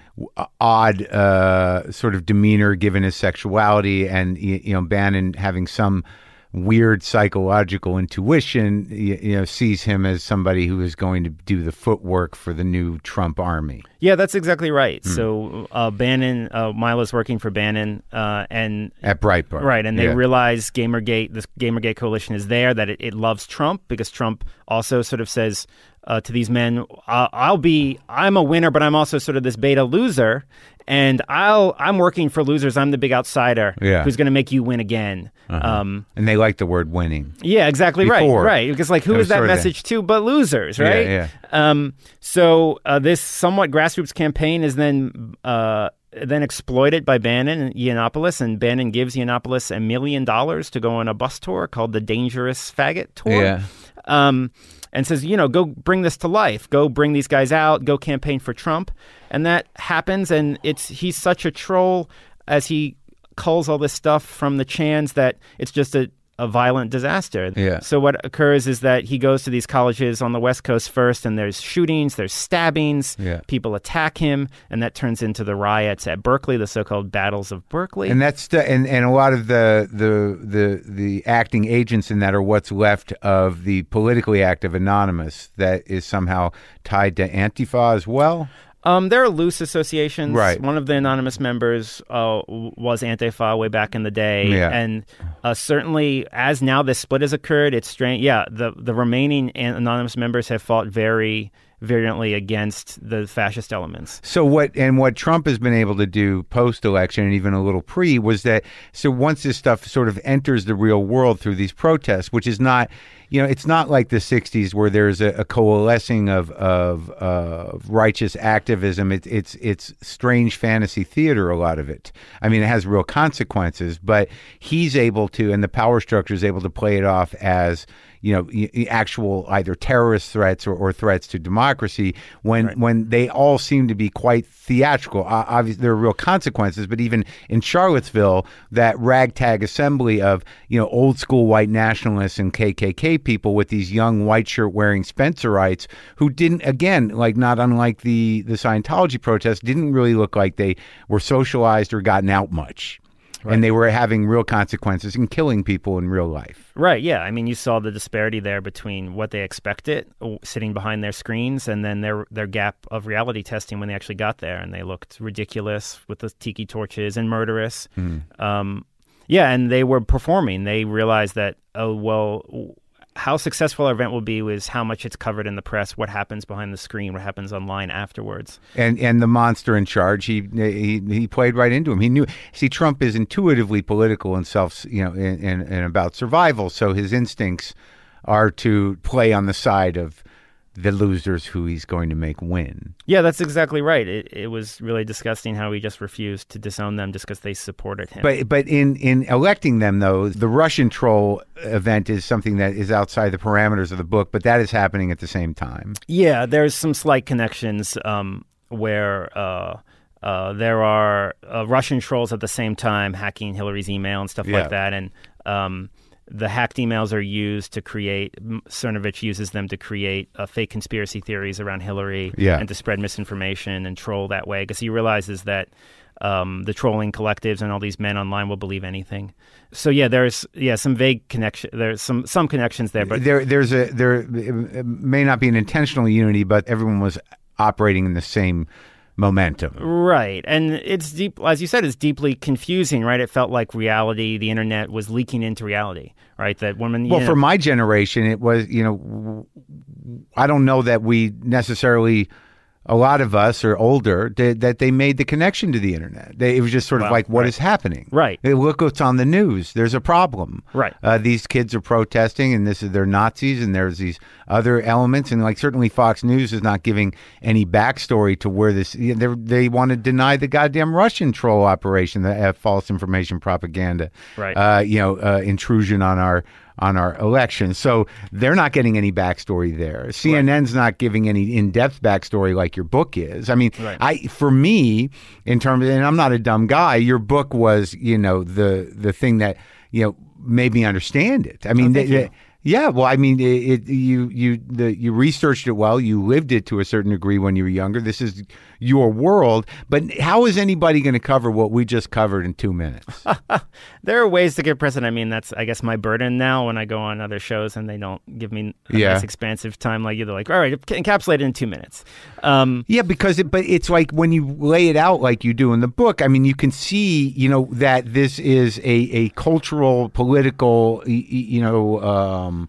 odd uh, sort of demeanor given his sexuality, and, you know, Bannon having some weird psychological intuition, you, you know, sees him as somebody who is going to do the footwork for the new Trump army. Yeah, that's exactly right. Mm. So uh, Bannon, uh, Milo's working for Bannon, uh, and at Breitbart, right? And they yeah. realize Gamergate, this Gamergate coalition is there, that it, it loves Trump because Trump also sort of says uh, to these men, uh, "I'll be, I'm a winner, but I'm also sort of this beta loser." And I'll, I'm working for losers. I'm the big outsider yeah. who's going to make you win again. Uh-huh. Um, and they like the word winning. Yeah, exactly. Before, right. Right. Because like, who is that message to but losers, right? Yeah, yeah. Um, so uh, this somewhat grassroots campaign is then uh, then exploited by Bannon and Yiannopoulos, and Bannon gives Yiannopoulos a million dollars to go on a bus tour called the Dangerous Faggot Tour. Yeah. Um, and says, you know, go bring this to life. Go bring these guys out. Go campaign for Trump. And that happens, and it's he's such a troll as he culls all this stuff from the Chans that it's just a, a violent disaster. Yeah. So what occurs is that he goes to these colleges on the West Coast first, and there's shootings, there's stabbings, yeah. people attack him, and that turns into the riots at Berkeley, the so-called battles of Berkeley. And that's the, and, and a lot of the, the the the acting agents in that are what's left of the politically active Anonymous that is somehow tied to Antifa as well. Um, there are loose associations. Right. One of the anonymous members uh, was Antifa way back in the day, yeah. and uh, certainly as now this split has occurred, it's strange. Yeah, the the remaining anonymous members have fought very virulently against the fascist elements. So what and what Trump has been able to do post-election and even a little pre was that so once this stuff sort of enters the real world through these protests, which is not, you know, it's not like the sixties where there's a, a coalescing of of uh, righteous activism. It's it's it's strange fantasy theater, a lot of it. I mean, it has real consequences, but he's able to, and the power structure is able to play it off as, you know, actual either terrorist threats or, or threats to democracy when right. when they all seem to be quite theatrical. Uh, obviously, there are real consequences, but even in Charlottesville, that ragtag assembly of, you know, old school white nationalists and K K K people with these young white shirt wearing Spencerites who didn't, again, like not unlike the, the Scientology protests, didn't really look like they were socialized or gotten out much. Right. And they were having real consequences and killing people in real life. Right, yeah. I mean, you saw the disparity there between what they expected sitting behind their screens and then their their gap of reality testing when they actually got there. And they looked ridiculous with the tiki torches and murderous. Mm. Um, yeah, and they were performing. They realized that, oh, well, how successful our event will be is how much it's covered in the press, what happens behind the screen, what happens online afterwards. And and the monster in charge, he he he played right into him. He knew. See, Trump is intuitively political and self, you know, and, and, and about survival. So his instincts are to play on the side of the losers who he's going to make win. Yeah, that's exactly right. It it was really disgusting how he just refused to disown them just because they supported him. But but in, in electing them, though, the Russian troll event is something that is outside the parameters of the book, but that is happening at the same time. Yeah, there's some slight connections um, where uh, uh, there are uh, Russian trolls at the same time hacking Hillary's email and stuff Yeah. like that. And um, the hacked emails are used to create, Cernovich uses them to create uh, fake conspiracy theories around Hillary Yeah. and to spread misinformation and troll that way because he realizes that um, the trolling collectives and all these men online will believe anything. So yeah, there's yeah some vague connection. There's some some connections there, but There there's a there it may not be an intentional unity, but everyone was operating in the same momentum. right. And it's deep, as you said, it's deeply confusing, right? It felt like reality, the internet was leaking into reality, right? That women. Well, you for know, my generation, it was, you know, I don't know that we necessarily, a lot of us are older, that, that they made the connection to the internet. They, it was just sort of Well, like, what right. is happening? Right. Hey, look what's on the news. There's a problem. Right. Uh, these kids are protesting, and this is they're Nazis, and there's these other elements, and like certainly Fox News is not giving any backstory to where this. You know, they want to deny the goddamn Russian troll operation, the uh, false information propaganda. Right. Uh, you know, uh, intrusion on our. on our election. So they're not getting any backstory there. C N N's not giving any in-depth backstory like your book is. I mean, Right. I for me, in terms of, and I'm not a dumb guy, your book was, you know, the the thing that, you know, made me understand it. I mean, thank the- you. the- yeah, well, I mean, it, it you you the you researched it well. You lived it to a certain degree when you were younger. This is your world. But how is anybody going to cover what we just covered in two minutes? there are ways to get precedent. I mean, that's, I guess, my burden now when I go on other shows and they don't give me a Yeah. nice expansive time like you. They're like, all right, encapsulate it in two minutes. Um, Yeah, because it, but it's like when you lay it out like you do in the book. I mean, you can see, you know, that this is a, a cultural, political, y- y- you know, um,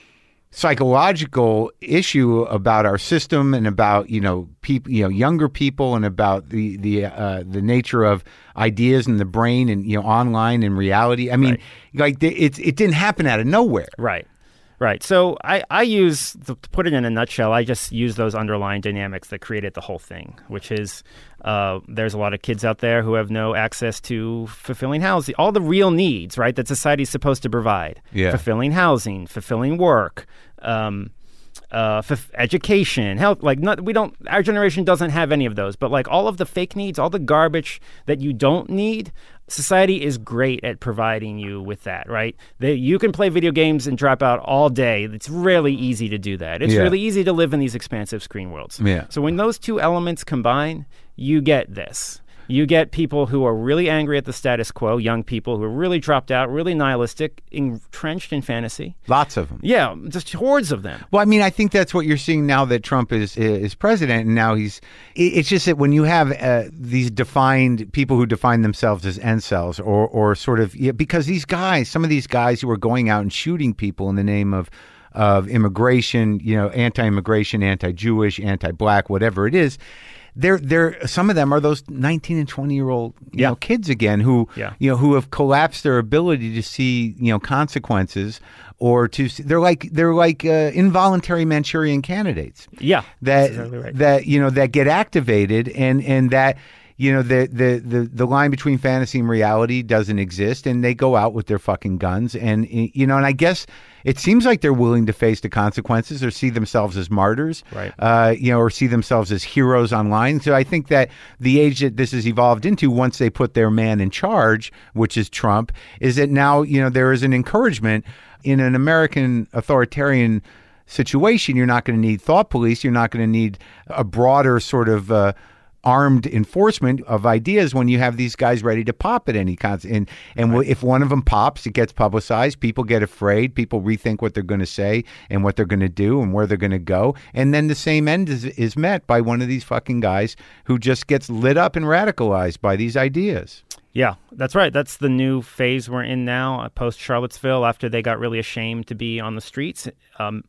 psychological issue about our system and about, you know, people, you know, younger people, and about the the uh, the nature of ideas and the brain, and, you know, online and reality. I mean, Right. like the, it it didn't happen out of nowhere. Right. Right. So I, I use, to put it in a nutshell, I just use those underlying dynamics that created the whole thing, which is uh, there's a lot of kids out there who have no access to fulfilling housing, all the real needs, right, that society's supposed to provide. Yeah. Fulfilling housing, fulfilling work, um, uh, f- education, health. Like, not, we don't, our generation doesn't have any of those, but like all of the fake needs, all the garbage that you don't need, society is great at providing you with that, right? They, you can play video games and drop out all day. It's really easy to do that. It's Yeah. really easy to live in these expansive screen worlds. Yeah. So when those two elements combine, you get this. You get people who are really angry at the status quo, young people who are really dropped out, really nihilistic, entrenched in fantasy. Lots of them. Yeah, just hordes of them. Well, I mean, I think that's what you're seeing now that Trump is is president, and now he's. it- It's just that when you have uh, these defined people who define themselves as incels, or or sort of, yeah, because these guys, some of these guys who are going out and shooting people in the name of of immigration, you know, anti-immigration, anti-Jewish, anti-black, whatever it is. They're, they're, some of them are those nineteen and twenty year old you Yeah. know, kids again who, Yeah. you know, who have collapsed their ability to see, you know, consequences, or to see, they're like, they're like uh, involuntary Manchurian candidates Yeah, that, that's exactly right. that, you know, that get activated, and, and that, you know, the, the, the, the line between fantasy and reality doesn't exist, and they go out with their fucking guns. And, you know, and I guess it seems like they're willing to face the consequences or see themselves as martyrs, Right. uh, you know, or see themselves as heroes online. So I think that the age that this has evolved into, once they put their man in charge, which is Trump, is that now, you know, there is an encouragement in an American authoritarian situation. You're not going to need thought police. You're not going to need a broader sort of uh, armed enforcement of ideas when you have these guys ready to pop at any con- and and right. if one of them pops, it gets publicized, people get afraid, people rethink what they're going to say and what they're going to do and where they're going to go, and then the same end is, is met by one of these fucking guys who just gets lit up and radicalized by these ideas. Yeah, that's right. That's the new phase we're in now, post Charlottesville, after they got really ashamed to be on the streets. Um,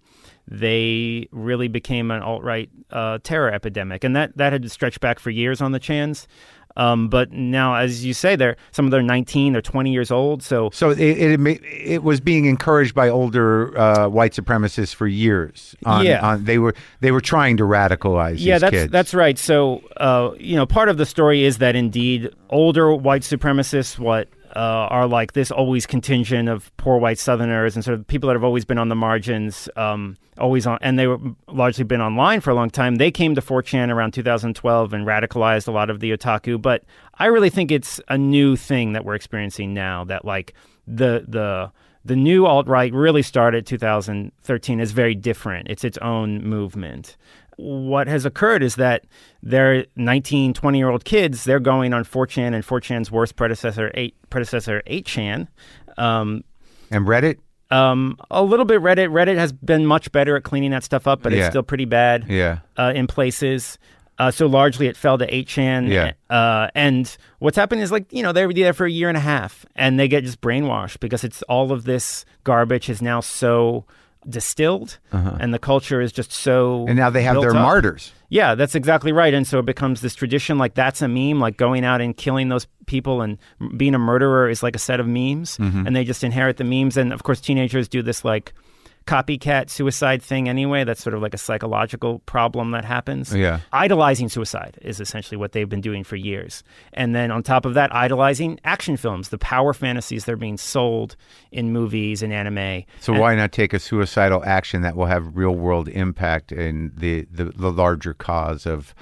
they really became an alt-right uh, terror epidemic. And that, that had stretched back for years on the Chans. Um, but now, as you say, they're some of them are nineteen, they're twenty years old. So, so it it, it was being encouraged by older uh, white supremacists for years. On, yeah, on, they were they were trying to radicalize. Yeah, these that's kids. that's right. So, uh, you know, part of the story is that indeed older white supremacists, what uh, are like this always contingent of poor white Southerners and sort of people that have always been on the margins. Um, always on, and they were largely been online for a long time. They came to four chan around two thousand twelve and radicalized a lot of the otaku. But I really think it's a new thing that we're experiencing now, that like the the the new alt-right really started two thousand thirteen is very different. It's its own movement. What has occurred is that they're nineteen, twenty-year-old kids, they're going on four chan and four chan's worst predecessor, eight, predecessor eight chan. Um, and Reddit? Um, a little bit Reddit. Reddit has been much better at cleaning that stuff up, but yeah. it's still pretty bad yeah. uh, in places. Uh, so largely it fell to eight chan. Yeah. Uh, and what's happened is, like, you know, they were there for a year and a half and they get just brainwashed because it's all of this garbage is now so distilled uh-huh. and the culture is just so and now they have their up. martyrs. Yeah, that's exactly right. And so it becomes this tradition, like that's a meme, like going out and killing those people and being a murderer is like a set of memes mm-hmm. and they just inherit the memes. And of course teenagers do this like copycat suicide thing anyway. That's sort of like a psychological problem that happens. Yeah. Idolizing suicide is essentially what they've been doing for years. And then on top of that, idolizing action films, the power fantasies that are being sold in movies and anime. So and, why not take a suicidal action that will have real world impact in the, the, the larger cause of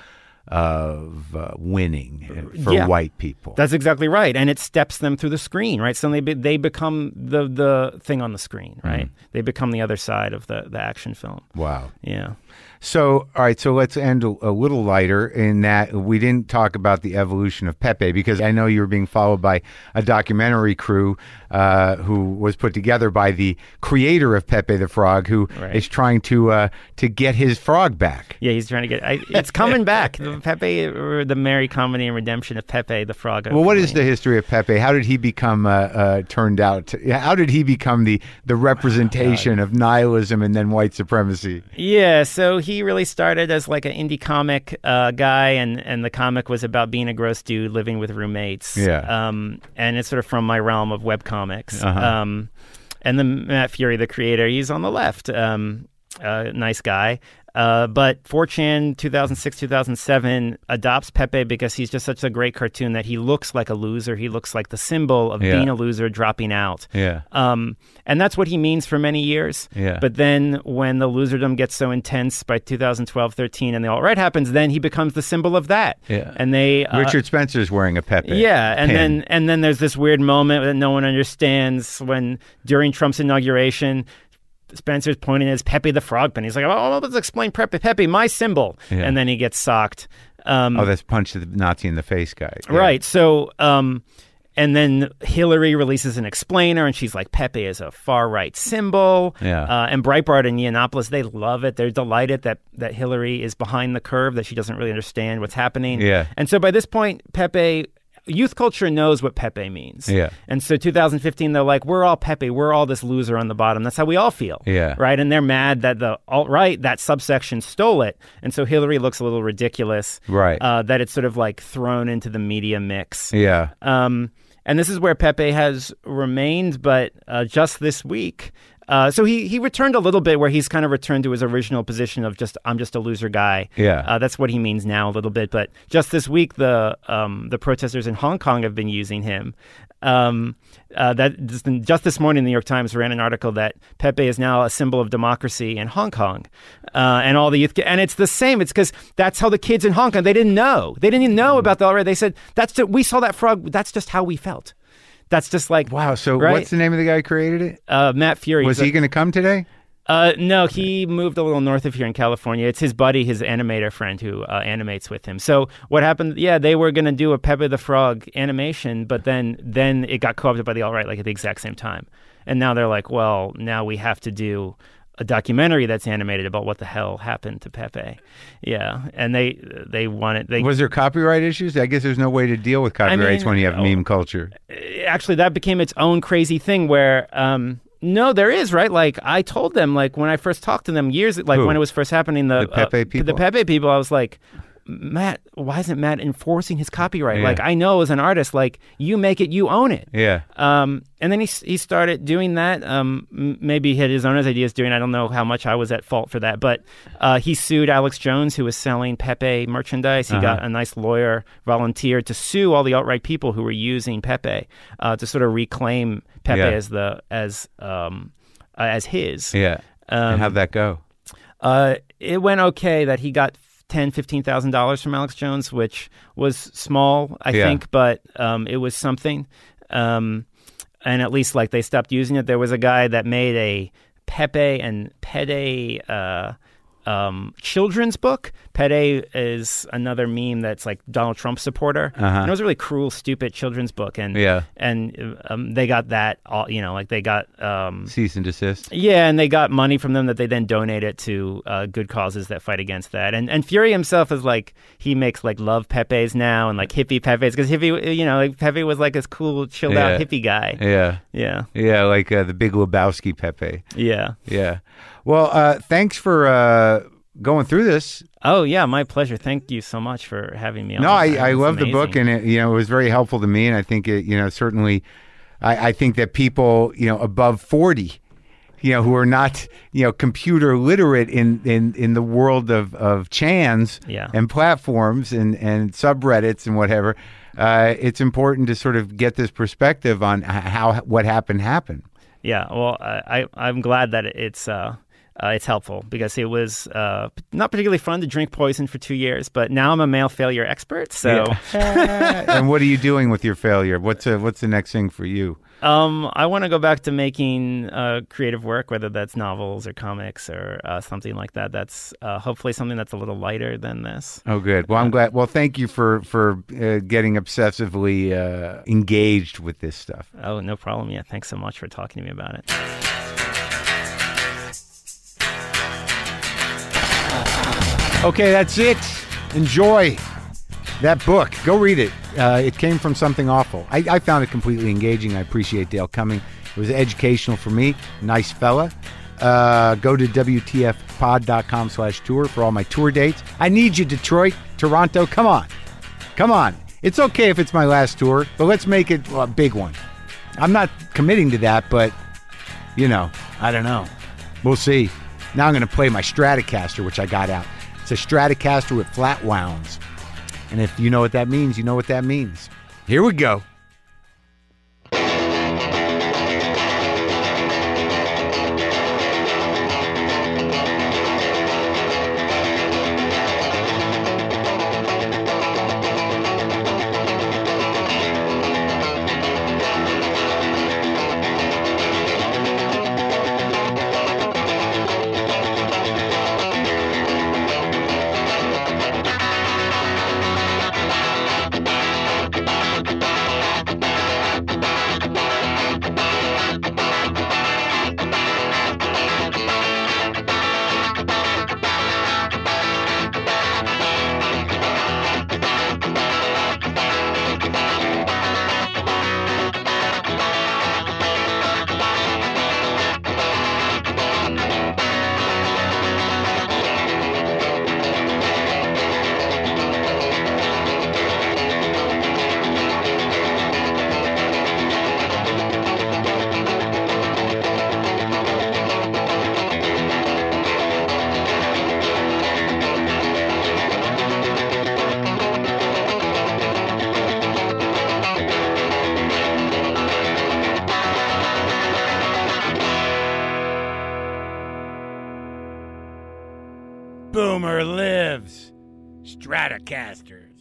of uh, winning for yeah, white people? That's exactly right. And it steps them through the screen, right? So they be, they become the the thing on the screen, right? Mm. They become the other side of the, the action film. Wow. Yeah. So, all right, so let's end a, a little lighter in that we didn't talk about the evolution of Pepe, because I know you were being followed by a documentary crew uh, who was put together by the creator of Pepe the Frog, who right. is trying to uh, to get his frog back. Yeah, he's trying to get I, it's coming back. The Pepe, or the Merry Comedy and Redemption of Pepe the Frog. Well, what is the history of Pepe? How did he become uh, uh, turned out? To, how did he become the, the representation oh, of nihilism and then white supremacy? Yeah, so he He really started as like an indie comic uh, guy, and, and the comic was about being a gross dude living with roommates. Yeah. Um, and it's sort of from my realm of webcomics. Uh-huh. Um, and then Matt Fury, the creator, he's on the left. Um, uh, nice guy. Uh, but four chan two thousand six, two thousand seven adopts Pepe because he's just such a great cartoon that he looks like a loser. He looks like the symbol of yeah. being a loser, dropping out. Yeah. Um, and that's what he means for many years. Yeah. But then when the loserdom gets so intense by two thousand twelve, thirteen and the alt-right happens, then he becomes the symbol of that. Yeah. And they... Uh, Richard Spencer's wearing a Pepe. Yeah. And pin. then and then there's this weird moment that no one understands when during Trump's inauguration... Spencer's pointing at his Pepe the Frog pin. He's like, oh, let's explain Pepe, Pepe, my symbol. Yeah. And then he gets socked. Um, oh, that's punch the Nazi in the face guy. Yeah. Right. So, um, and then Hillary releases an explainer, and she's like, Pepe is a far-right symbol. Yeah. Uh, and Breitbart and Yiannopoulos, they love it. They're delighted that, that Hillary is behind the curve, that she doesn't really understand what's happening. Yeah. And so by this point, Pepe... Youth culture knows what Pepe means. Yeah. And so two thousand fifteen, they're like, we're all Pepe. We're all this loser on the bottom. That's how we all feel. Yeah. Right? And they're mad that the alt-right, that subsection, stole it. And so Hillary looks a little ridiculous. Right. Uh, that it's sort of like thrown into the media mix. Yeah. Um, and this is where Pepe has remained, but uh, just this week... Uh, so he he returned a little bit where he's kind of returned to his original position of just, I'm just a loser guy. Yeah. Uh, that's what he means now a little bit. But just this week, the um, the protesters in Hong Kong have been using him. Um, uh, that just, just this morning, the New York Times ran an article that Pepe is now a symbol of democracy in Hong Kong. Uh, and all the youth, and it's the same. It's because that's how the kids in Hong Kong, they didn't know. They didn't even know about the alt-right. They said, that's just, we saw that frog. That's just how we felt. That's just like... Wow, so right? What's the name of the guy who created it? Uh, Matt Fury. Was he going to come today? Uh, no, he moved a little north of here in California. It's his buddy, his animator friend who uh, animates with him. So what happened, yeah, they were going to do a Pepe the Frog animation, but then then it got co-opted by the alt-right like at the exact same time. And now they're like, well, now we have to do a documentary that's animated about what the hell happened to Pepe. Yeah, and they they wanted... They, Was there copyright issues? I guess there's no way to deal with copyrights I mean, when you have oh, meme culture. Actually, that became its own crazy thing where... Um, no, there is, right? Like, I told them, like, when I first talked to them years... Like, Who? when it was first happening, the... The Pepe uh, people? The Pepe people, I was like... Matt, why isn't Matt enforcing his copyright? Yeah. Like, I know as an artist, like, you make it, you own it. Yeah. Um, and then he he started doing that. Um, m- maybe he had his own ideas doing. I don't know how much I was at fault for that, but uh, he sued Alex Jones, who was selling Pepe merchandise. He Uh-huh. got a nice lawyer, volunteered to sue all the alt-right people who were using Pepe uh, to sort of reclaim Pepe Yeah. as the as um, uh, as his. Yeah. Um, and how'd that go? Uh, it went okay that he got ten, fifteen thousand dollars from Alex Jones, which was small, I Yeah. think, but um, it was something. Um, and at least like they stopped using it. There was a guy that made a Pepe and Pede uh, um, children's book. Pede is another meme that's like Donald Trump supporter. Uh-huh. And it was a really cruel, stupid children's book, and Yeah. and um, they got that. All, you know, like they got. Um, Cease and desist. Yeah, and they got money from them that they then donated to uh, good causes that fight against that. And and Fury himself is like, he makes like love Pepes now and like hippie Pepes, because hippie, you know, like Pepe was like this cool, chilled Yeah. out hippie guy. Yeah. Yeah, Yeah, like uh, the Big Lebowski Pepe. yeah. Yeah. Well, uh, thanks for uh, going through this. Oh yeah, my pleasure. Thank you so much for having me on. No, I, That I was love the book, amazing. and it, you know, it was very helpful to me, and I think it, you know, certainly, I, I think that people, you know, above forty, you know, who are not, you know, computer literate in in, in the world of of chans Yeah. and platforms and and subreddits and whatever, uh, it's important to sort of get this perspective on h- how what happened happened. Yeah, well, I, I I'm glad that it's uh, uh it's helpful, because it was uh not particularly fun to drink poison for two years, but now I'm a male failure expert, so. And what are you doing with your failure? What's uh, what's the next thing for you? Um, I want to go back to making uh, creative work, whether that's novels or comics or uh, something like that. That's uh, hopefully something that's a little lighter than this. Oh, good. Well, I'm glad. Well, thank you for for uh, getting obsessively uh, engaged with this stuff. Oh, no problem. Yeah, thanks so much for talking to me about it. Okay, that's it. Enjoy that book. Go read it. Uh, it came from something awful. I, I found it completely engaging. I appreciate Dale coming. It was educational for me. Nice fella. Uh, go to W T F pod dot com slash tour for all my tour dates. I need you, Detroit, Toronto. Come on. Come on. It's okay if it's my last tour, but let's make it a big one. I'm not committing to that, but, you know, I don't know. We'll see. Now I'm going to play my Stratocaster, which I got out. It's a Stratocaster with flat wounds. And if you know what that means, you know what that means. Here we go. Boomer lives. Stratocasters.